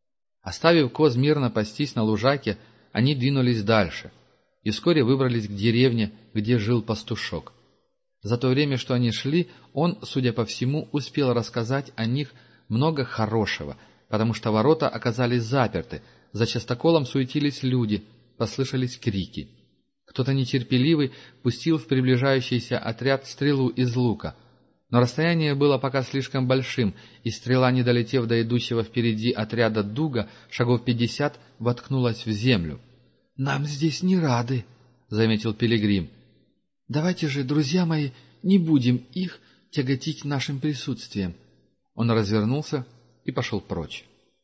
Оставив коз мирно пастись на лужаке, они двинулись дальше и вскоре выбрались к деревне, где жил пастушок. За то время, что они шли, он, судя по всему, успел рассказать о них много хорошего, потому что ворота оказались заперты, за частоколом суетились люди, послышались крики. Кто-то нетерпеливый пустил в приближающийся отряд стрелу из лука, но расстояние было пока слишком большим, и стрела, не долетев до идущего впереди отряда Дуга, шагов 50, воткнулась в землю. — Нам здесь не рады, — заметил Пилигрим. — Давайте же, друзья мои, не будем их тяготить нашим присутствием. Он развернулся и пошел прочь.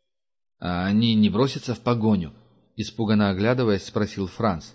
— А они не бросятся в погоню? — испуганно оглядываясь, спросил Франц.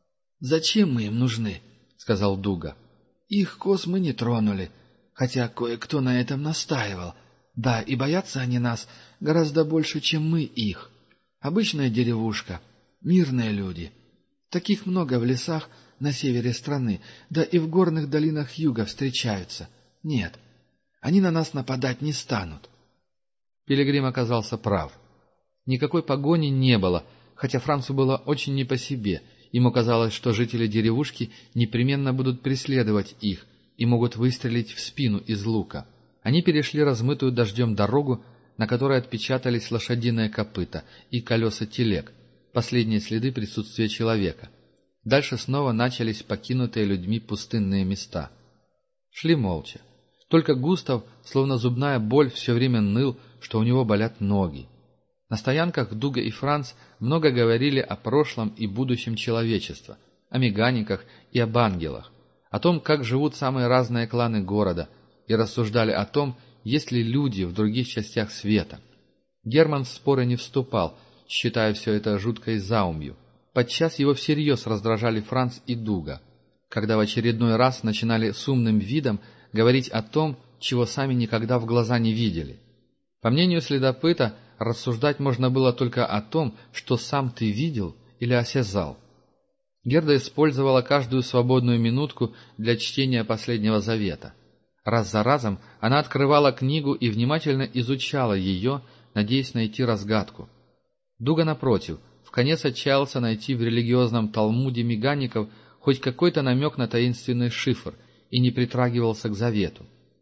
— Зачем мы им нужны? — сказал Дуга. — Их коз мы не тронули, хотя кое-кто на этом настаивал. Да, и боятся они нас гораздо больше, чем мы их. Обычная деревушка, мирные люди. Таких много в лесах на севере страны, да и в горных долинах юга встречаются. Нет, они на нас нападать не станут. Пилигрим оказался прав. Никакой погони не было, хотя Францу было очень не по себе. Ему казалось, что жители деревушки непременно будут преследовать их и могут выстрелить в спину из лука. Они перешли размытую дождем дорогу, на которой отпечатались лошадиные копыта и колеса телег, последние следы присутствия человека. Дальше снова начались покинутые людьми пустынные места. Шли молча. Только Густав, словно зубная боль, все время ныл, что у него болят ноги. На стоянках Дуга и Франц много говорили о прошлом и будущем человечества, о меганиках и об ангелах, о том, как живут самые разные кланы города, и рассуждали о том, есть ли люди в других частях света. Герман в споры не вступал, считая все это жуткой заумью. Подчас его всерьез раздражали Франц и Дуга, когда в очередной раз начинали с умным видом говорить о том, чего сами никогда в глаза не видели. По мнению следопыта, рассуждать можно было только о том, что сам ты видел или осязал. Герда использовала каждую свободную минутку для чтения Последнего Завета. Раз за разом она открывала книгу и внимательно изучала ее, надеясь найти разгадку. Дуга, напротив, вконец отчаялся найти в религиозном Талмуде мегаников хоть какой-то намек на таинственный шифр и не притрагивался к завету.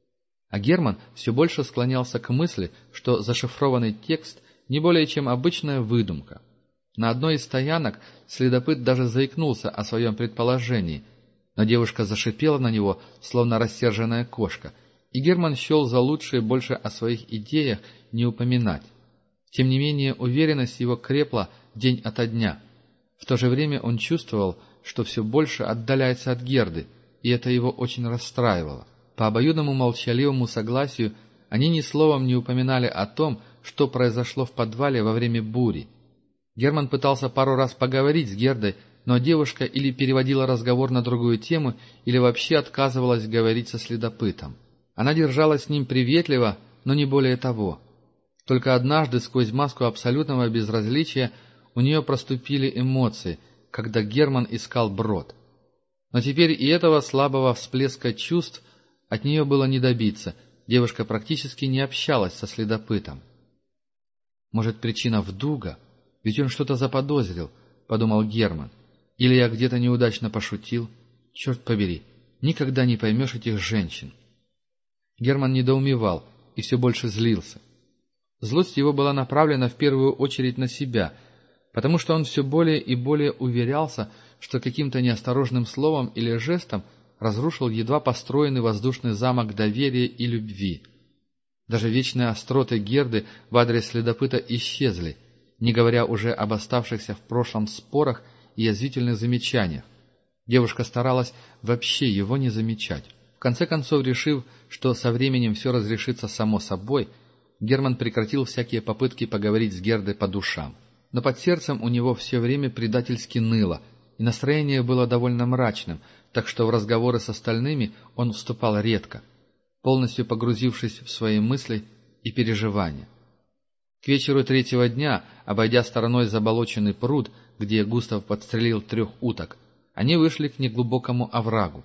А Герман все больше склонялся к мысли, что зашифрованный текст не более чем обычная выдумка. На одной из стоянок следопыт даже заикнулся о своем предположении, но девушка зашипела на него, словно рассерженная кошка, и Герман счел за лучшее больше о своих идеях не упоминать. Тем не менее, уверенность его крепла день ото дня. В то же время он чувствовал, что все больше отдаляется от Герды, и это его очень расстраивало. По обоюдному молчаливому согласию они ни словом не упоминали о том, что произошло в подвале во время бури. Герман пытался пару раз поговорить с Гердой, но девушка или переводила разговор на другую тему, или вообще отказывалась говорить со следопытом. Она держалась с ним приветливо, но не более того. Только однажды сквозь маску абсолютного безразличия у нее проступили эмоции, когда Герман искал брод. Но теперь и этого слабого всплеска чувств от нее было не добиться, девушка практически не общалась со следопытом. «Может, причина в Дуга? Ведь он что-то заподозрил», — подумал Герман. «Или я где-то неудачно пошутил? Черт побери, никогда не поймешь этих женщин». Герман недоумевал и все больше злился. Злость его была направлена в первую очередь на себя, потому что он все более и более уверялся, что каким-то неосторожным словом или жестом разрушил едва построенный воздушный замок доверия и любви. Даже вечные остроты Герды в адрес следопыта исчезли, не говоря уже об оставшихся в прошлом спорах и язвительных замечаниях. Девушка старалась вообще его не замечать. В конце концов, решив, что со временем все разрешится само собой, Герман прекратил всякие попытки поговорить с Гердой по душам. Но под сердцем у него все время предательски ныло, и настроение было довольно мрачным, так что в разговоры с остальными он вступал редко, полностью погрузившись в свои мысли и переживания. К вечеру третьего дня, обойдя стороной заболоченный пруд, где Густав подстрелил 3 уток, они вышли к неглубокому оврагу.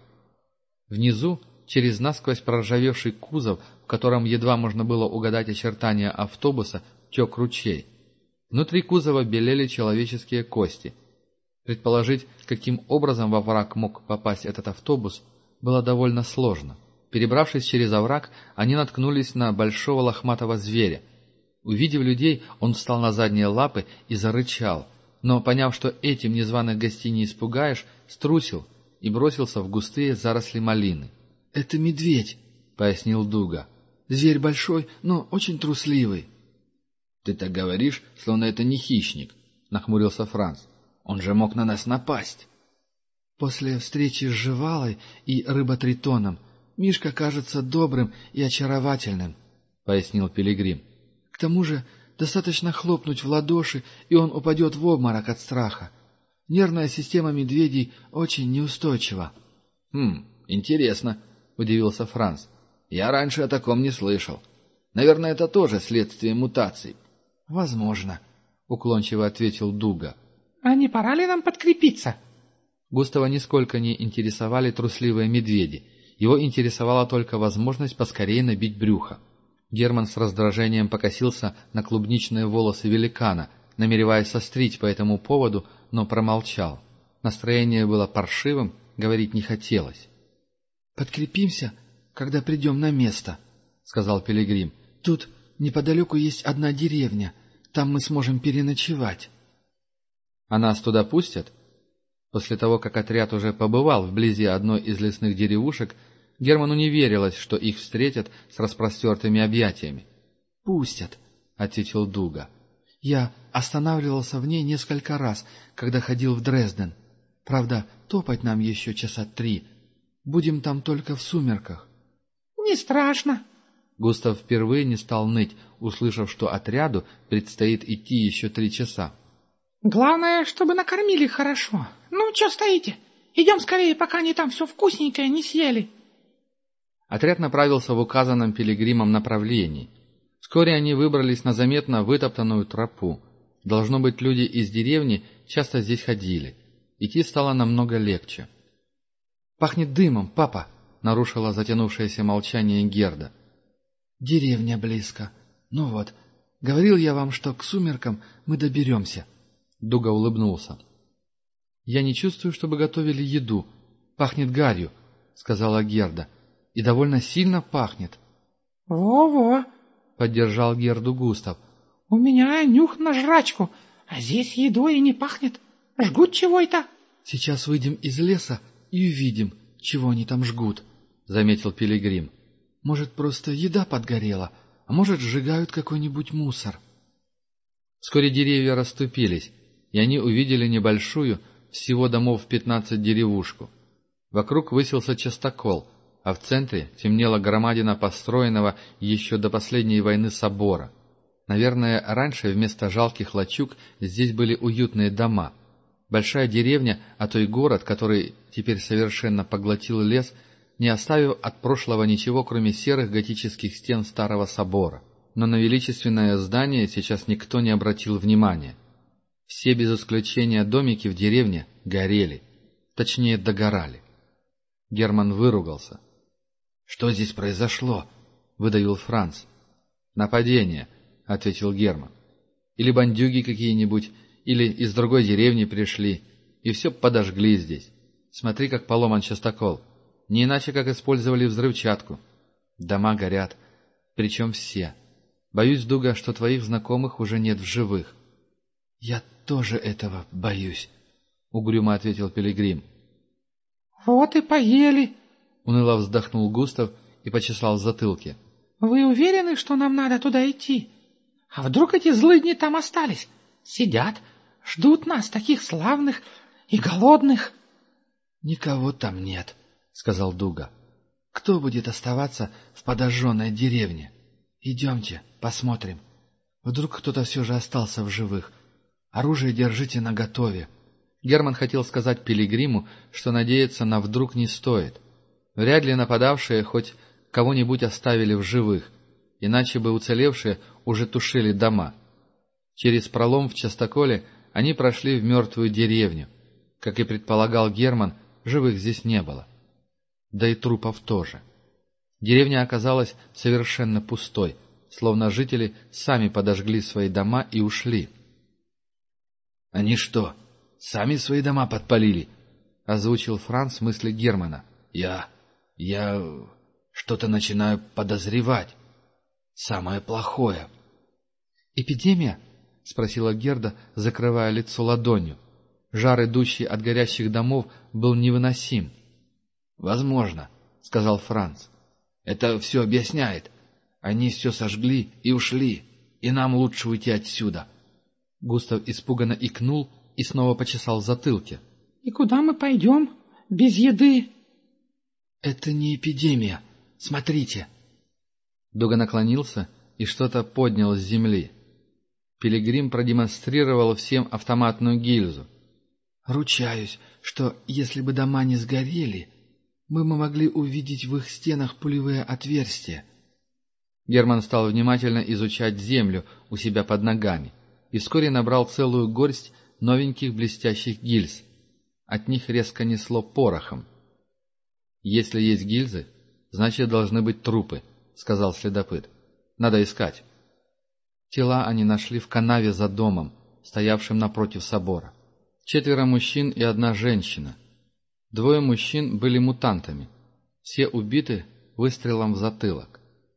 Внизу, через насквозь проржавевший кузов, в котором едва можно было угадать очертания автобуса, тек ручей. Внутри кузова белели человеческие кости. Предположить, каким образом во овраг мог попасть этот автобус, было довольно сложно. Перебравшись через овраг, они наткнулись на большого лохматого зверя. Увидев людей, он встал на задние лапы и зарычал, но, поняв, что этим незваных гостей не испугаешь, струсил и бросился в густые заросли малины. — Это медведь, — пояснил Дуга. — Зверь большой, но очень трусливый. — Ты так говоришь, словно это не хищник, — нахмурился Франц. — Он же мог на нас напасть. — После встречи с Жевалой и рыботритоном Мишка кажется добрым и очаровательным, — пояснил Пилигрим. — К тому же достаточно хлопнуть в ладоши, и он упадет в обморок от страха. Нервная система медведей очень неустойчива. — Интересно, — удивился Франц. — Я раньше о таком не слышал. Наверное, это тоже следствие мутаций. — Возможно, — уклончиво ответил Дуга. — А не пора ли нам подкрепиться? Густава нисколько не интересовали трусливые медведи. Его интересовала только возможность поскорее набить брюхо. Герман с раздражением покосился на клубничные волосы великана, намереваясь сострить по этому поводу, но промолчал. Настроение было паршивым, говорить не хотелось. — Подкрепимся, когда придем на место, — сказал Пилигрим. — Тут неподалеку есть одна деревня, там мы сможем переночевать. — А нас туда пустят? После того, как отряд уже побывал вблизи одной из лесных деревушек, Герману не верилось, что их встретят с распростертыми объятиями. — Пустят, — ответил Дуга. — Я останавливался в ней несколько раз, когда ходил в Дрезден. Правда, топать нам еще часа 3. Будем там только в сумерках. — Не страшно. Густав впервые не стал ныть, услышав, что отряду предстоит идти еще 3 часа. — Главное, чтобы накормили хорошо. Ну, что стоите? Идем скорее, пока они там все вкусненькое не съели. Отряд направился в указанном Пилигримом направлении. Вскоре они выбрались на заметно вытоптанную тропу. Должно быть, люди из деревни часто здесь ходили. Идти стало намного легче. — Пахнет дымом, папа! — нарушила затянувшееся молчание Герда. — Деревня близко. Ну вот, говорил я вам, что к сумеркам мы доберемся. Дуга улыбнулся. — Я не чувствую, чтобы готовили еду. Пахнет гарью, — сказала Герда. — И довольно сильно пахнет. — Во-во, — поддержал Герду Густав. — у меня нюх на жрачку, а здесь едой и не пахнет. Жгут чего-то. — Сейчас выйдем из леса и увидим, чего они там жгут, — заметил Пилигрим. — Может, просто еда подгорела, а может, сжигают какой-нибудь мусор. Вскоре деревья расступились, и они увидели небольшую, всего домов 15 деревушку. Вокруг высился частокол, а в центре темнела громадина построенного еще до последней войны собора. Наверное, раньше вместо жалких лачуг здесь были уютные дома. Большая деревня, а то и город, который теперь совершенно поглотил лес, не оставив от прошлого ничего, кроме серых готических стен старого собора. Но на величественное здание сейчас никто не обратил внимания. Все без исключения домики в деревне горели, точнее догорали. Герман выругался. «Что здесь произошло?» — выдавил Франц. «Нападение», — ответил Герман. «Или бандюги какие-нибудь, или из другой деревни пришли, и все подожгли здесь. Смотри, как поломан частокол. Не иначе, как использовали взрывчатку. Дома горят, причем все. Боюсь, Дуга, что твоих знакомых уже нет в живых». «Я тоже этого боюсь», — угрюмо ответил Пилигрим. «Вот и поели», — уныло вздохнул Густав и почесал в затылке. «Вы уверены, что нам надо туда идти? А вдруг эти злыдни там остались? Сидят, ждут нас, таких славных и голодных». «Никого там нет», — сказал Дуга. «Кто будет оставаться в подожженной деревне? Идемте, посмотрим. Вдруг кто-то все же остался в живых. Оружие держите наготове». Герман хотел сказать Пилигриму, что надеяться на вдруг не стоит. Вряд ли нападавшие хоть кого-нибудь оставили в живых, иначе бы уцелевшие уже тушили дома. Через пролом в частоколе они прошли в мертвую деревню. Как и предполагал Герман, живых здесь не было. Да и трупов тоже. Деревня оказалась совершенно пустой, словно жители сами подожгли свои дома и ушли. «Они что, сами свои дома подпалили?» — озвучил Франц мысли Германа. «Я что-то начинаю подозревать. Самое плохое». «Эпидемия?» — спросила Герда, закрывая лицо ладонью. Жар, идущий от горящих домов, был невыносим. «Возможно», — сказал Франц. «Это все объясняет. Они все сожгли и ушли, и нам лучше уйти отсюда». Густав испуганно икнул и снова почесал в затылке. «И куда мы пойдем? Без еды?» «Это не эпидемия. Смотрите». Дуга наклонился и что-то поднял с земли. Пилигрим продемонстрировал всем автоматную гильзу. «Ручаюсь, что если бы дома не сгорели, мы бы могли увидеть в их стенах пулевые отверстия». Герман стал внимательно изучать землю у себя под ногами и вскоре набрал целую горсть новеньких блестящих гильз. От них резко несло порохом. «Если есть гильзы, значит, должны быть трупы», — сказал следопыт. «Надо искать». Тела они нашли в канаве за домом, стоявшим напротив собора. 4 мужчин и 1 женщина. 2 мужчин были мутантами. Все убиты выстрелом в затылок.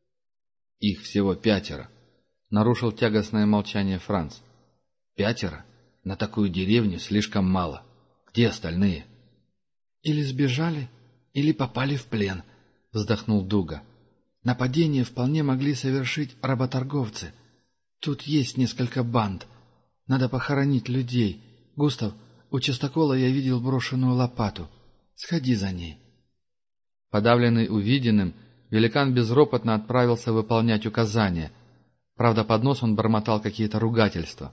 «Их всего 5, — нарушил тягостное молчание Франц. 5? На такую деревню слишком мало. Где остальные?» «Или сбежали, или попали в плен», — вздохнул Дуга. «Нападение вполне могли совершить работорговцы. Тут есть несколько банд. Надо похоронить людей. Густав, у частокола я видел брошенную лопату. Сходи за ней». Подавленный увиденным, великан безропотно отправился выполнять указания. Правда, под нос он бормотал какие-то ругательства.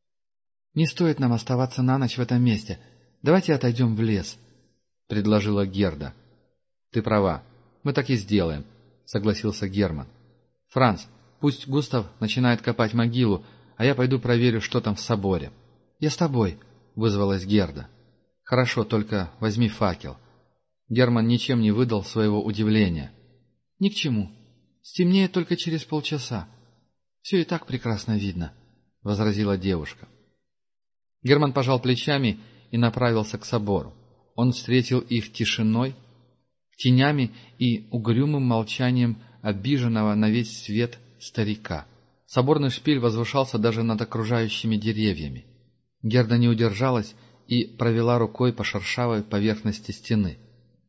«Не стоит нам оставаться на ночь в этом месте. Давайте отойдем в лес», — предложила Герда. «Ты права. Мы так и сделаем», — согласился Герман. «Франц, пусть Густав начинает копать могилу, а я пойду проверю, что там в соборе». «Я с тобой», — вызвалась Герда. «Хорошо, только возьми факел». Герман ничем не выдал своего удивления. «Ни к чему. Стемнеет только через полчаса. Все и так прекрасно видно», — возразила девушка. Герман пожал плечами и направился к собору. Он встретил их тишиной, тенями и угрюмым молчанием обиженного на весь свет старика. Соборный шпиль возвышался даже над окружающими деревьями. Герда не удержалась и провела рукой по шершавой поверхности стены.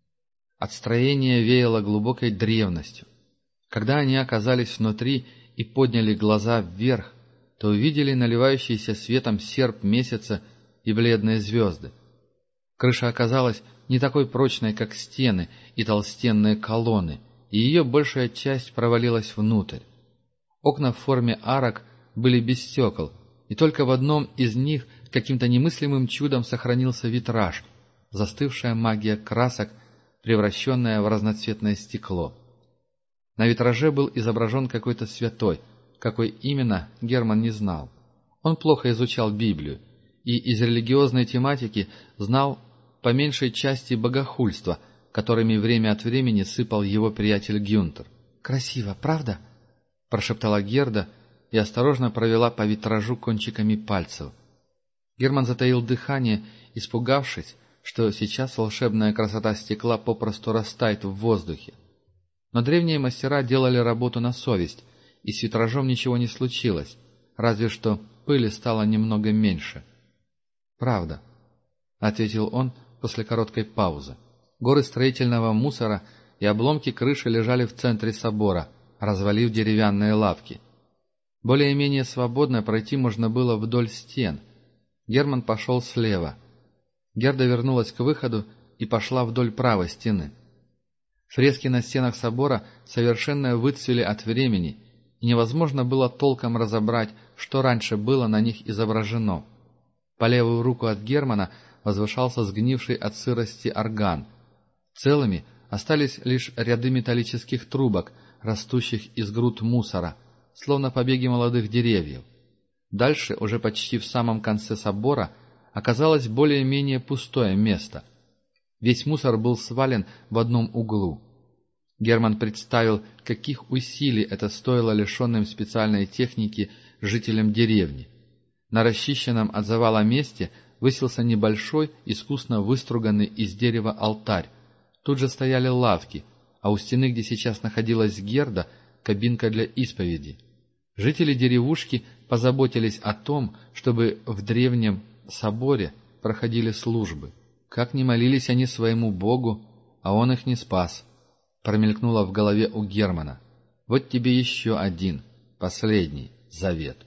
От строения веяло глубокой древностью. Когда они оказались внутри и подняли глаза вверх, то увидели наливающийся светом серп месяца и бледные звезды. Крыша оказалась не такой прочной, как стены и толстенные колонны, и ее большая часть провалилась внутрь. Окна в форме арок были без стекол, и только в одном из них каким-то немыслимым чудом сохранился витраж, застывшая магия красок, превращенное в разноцветное стекло. На витраже был изображен какой-то святой, какой именно Герман не знал. Он плохо изучал Библию и из религиозной тематики знал по меньшей части богохульства, которыми время от времени сыпал его приятель Гюнтер. «Красиво, правда?» — прошептала Герда и осторожно провела по витражу кончиками пальцев. Герман затаил дыхание, испугавшись, что сейчас волшебная красота стекла попросту растает в воздухе. Но древние мастера делали работу на совесть, и с витражом ничего не случилось, разве что пыли стало немного меньше. «Правда», — ответил он после короткой паузы. Горы строительного мусора и обломки крыши лежали в центре собора, развалив деревянные лавки. Более-менее свободно пройти можно было вдоль стен. Герман пошел слева. Герда вернулась к выходу и пошла вдоль правой стены. Фрески на стенах собора совершенно выцвели от времени, и невозможно было толком разобрать, что раньше было на них изображено. По левую руку от Германа возвышался сгнивший от сырости орган. Целыми остались лишь ряды металлических трубок, растущих из груд мусора, словно побеги молодых деревьев. Дальше, уже почти в самом конце собора, оказалось более-менее пустое место. Весь мусор был свален в одном углу. Герман представил, каких усилий это стоило лишенным специальной техники жителям деревни. На расчищенном от завала месте высился небольшой, искусно выструганный из дерева алтарь. Тут же стояли лавки, а у стены, где сейчас находилась Герда, кабинка для исповеди. Жители деревушки позаботились о том, чтобы в древнем соборе проходили службы. Как ни молились они своему Богу, а он их не спас, промелькнуло в голове у Германа. Вот тебе еще один, последний завет.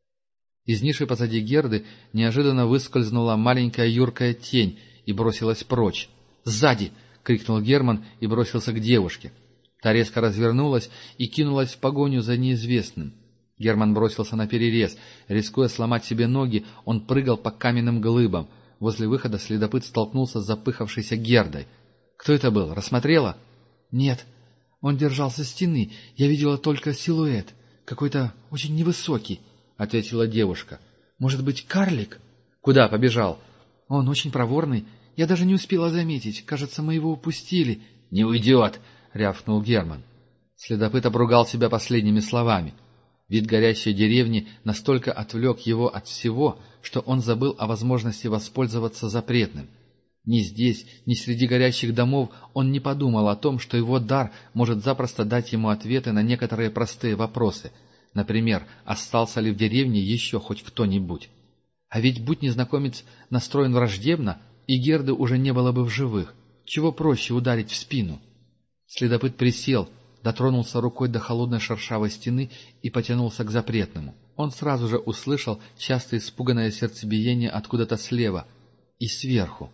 Из ниши позади Герды неожиданно выскользнула маленькая юркая тень и бросилась прочь. «Сзади!» — крикнул Герман и бросился к девушке. Та резко развернулась и кинулась в погоню за неизвестным. Герман бросился на перерез. Рискуя сломать себе ноги, он прыгал по каменным глыбам. Возле выхода следопыт столкнулся с запыхавшейся Гердой. «Кто это был? Рассмотрела?» «Нет, он держался стены. Я видела только силуэт. Какой-то очень невысокий», — ответила девушка. «Может быть, карлик?» «Куда побежал?» «Он очень проворный. Я даже не успела заметить. Кажется, мы его упустили». «Не уйдет!» — рявкнул Герман. Следопыт обругал себя последними словами. Вид горящей деревни настолько отвлек его от всего, что он забыл о возможности воспользоваться запретным. Ни здесь, ни среди горящих домов он не подумал о том, что его дар может запросто дать ему ответы на некоторые простые вопросы. Например, остался ли в деревне еще хоть кто-нибудь? А ведь будь незнакомец настроен враждебно, и Герды уже не было бы в живых. Чего проще ударить в спину? Следопыт присел, дотронулся рукой до холодной шершавой стены и потянулся к запретному. Он сразу же услышал часто испуганное сердцебиение откуда-то слева и сверху.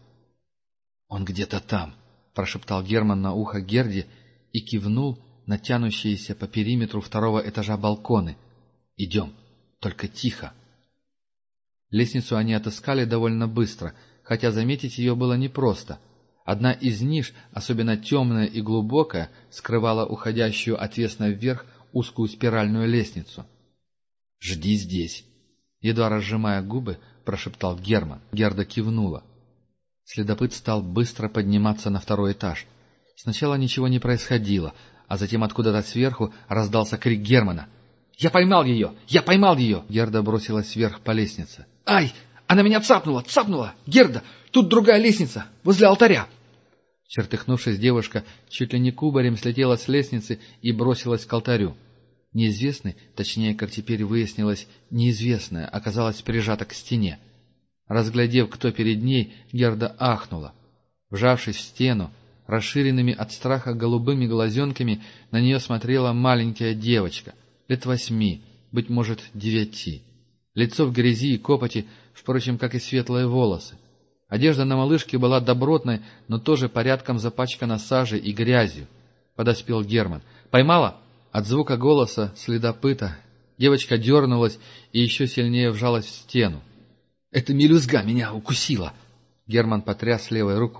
«Он где-то там», — прошептал Герман на ухо Герде и кивнул на тянущиеся по периметру второго этажа балконы. «Идем, только тихо». Лестницу они отыскали довольно быстро, хотя заметить ее было непросто. Одна из ниш, особенно темная и глубокая, скрывала уходящую отвесно вверх узкую спиральную лестницу. «Жди здесь», — едва разжимая губы, прошептал Герман. Герда кивнула. Следопыт стал быстро подниматься на второй этаж. Сначала ничего не происходило, а затем откуда-то сверху раздался крик Германа. «Я поймал ее! Я поймал ее!» Герда бросилась вверх по лестнице. «Ай! Она меня цапнула! Цапнула! Герда! Тут другая лестница! Возле алтаря!» Чертыхнувшись, девушка чуть ли не кубарем слетела с лестницы и бросилась к алтарю. Неизвестный, точнее, как теперь выяснилось, неизвестная, оказалась прижата к стене. Разглядев, кто перед ней, Герда ахнула. Вжавшись в стену, расширенными от страха голубыми глазенками, на нее смотрела маленькая девочка, лет 8, быть может, 9. Лицо в грязи и копоти, впрочем, как и светлые волосы. Одежда на малышке была добротной, но тоже порядком запачкана сажей и грязью. Подоспел Герман. «Поймала?» От звука голоса следопыта девочка дернулась и еще сильнее вжалась в стену. «Эта мелюзга меня укусила!» Герман потряс левой рукой.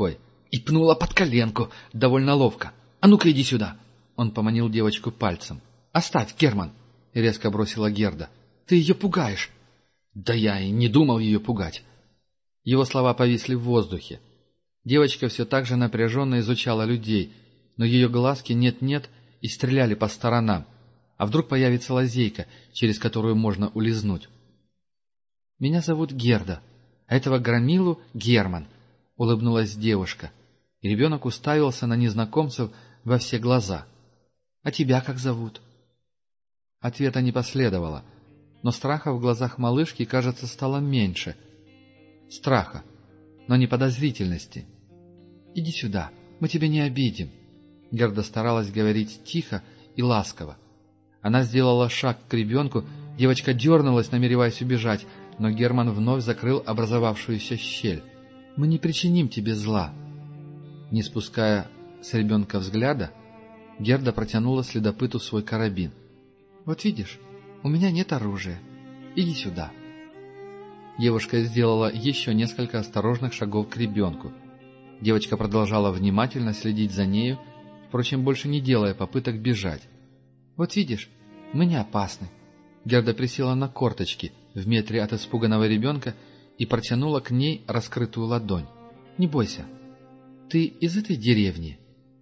и пнула под коленку, довольно ловко. А ну-ка иди сюда. Он поманил девочку пальцем. Оставь, Герман, резко бросила Герда. Ты ее пугаешь. Да я и не думал ее пугать. Его слова повисли в воздухе. Девочка все так же напряженно изучала людей, но ее глазки нет-нет и стреляли по сторонам. А вдруг появится лазейка, через которую можно улизнуть? «Меня зовут Герда, а этого громилу Герман», — улыбнулась девушка, и ребенок уставился на незнакомцев во все глаза. «А тебя как зовут?» Ответа не последовало, но страха в глазах малышки, кажется, стало меньше. Страха, но не подозрительности. «Иди сюда, мы тебя не обидим». Герда старалась говорить тихо и ласково. Она сделала шаг к ребенку, девочка дернулась, намереваясь убежать, но Герман вновь закрыл образовавшуюся щель. «Мы не причиним тебе зла». Не спуская с ребенка взгляда, Герда протянула следопыту свой карабин. «Вот видишь, у меня нет оружия. Иди сюда». Девушка сделала еще несколько осторожных шагов к ребенку. Девочка продолжала внимательно следить за нею, впрочем, больше не делая попыток бежать. «Вот видишь, мы не опасны». Герда присела на корточки в метре от испуганного ребенка и протянула к ней раскрытую ладонь. «Не бойся. Ты из этой деревни?»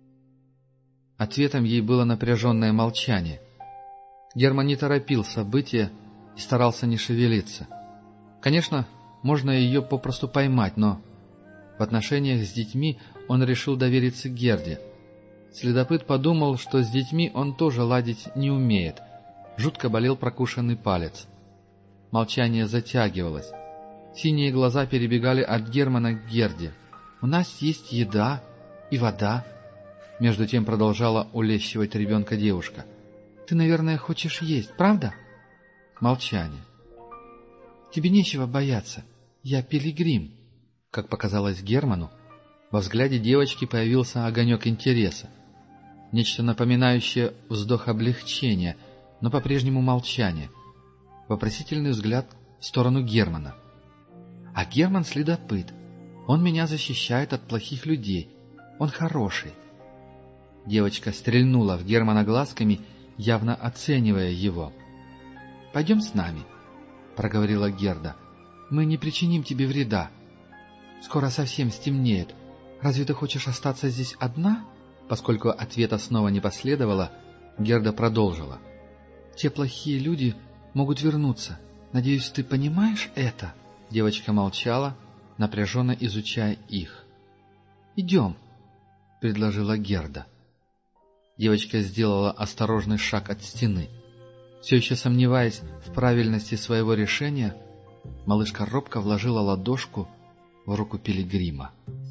Ответом ей было напряженное молчание. Герман не торопил события и старался не шевелиться. Конечно, можно ее попросту поймать, но в отношениях с детьми он решил довериться Герде. Следопыт подумал, что с детьми он тоже ладить не умеет. Жутко болел прокушенный палец. Молчание затягивалось. Синие глаза перебегали от Германа к Герде. «У нас есть еда и вода», — между тем продолжала улещивать ребенка девушка. «Ты, наверное, хочешь есть, правда?» Молчание. «Тебе нечего бояться. Я пилигрим». Как показалось Герману, во взгляде девочки появился огонек интереса. Нечто напоминающее вздох облегчения, но по-прежнему молчание. Вопросительный взгляд в сторону Германа. «А Герман следопыт. Он меня защищает от плохих людей. Он хороший». Девочка стрельнула в Германа глазками, явно оценивая его. «Пойдем с нами», — проговорила Герда. «Мы не причиним тебе вреда. Скоро совсем стемнеет. Разве ты хочешь остаться здесь одна?» Поскольку ответа снова не последовало, Герда продолжила. «Те плохие люди могут вернуться. Надеюсь, ты понимаешь это?» Девочка молчала, напряженно изучая их. «Идем», — предложила Герда. Девочка сделала осторожный шаг от стены. Все еще сомневаясь в правильности своего решения, малышка робко вложила ладошку в руку пилигрима.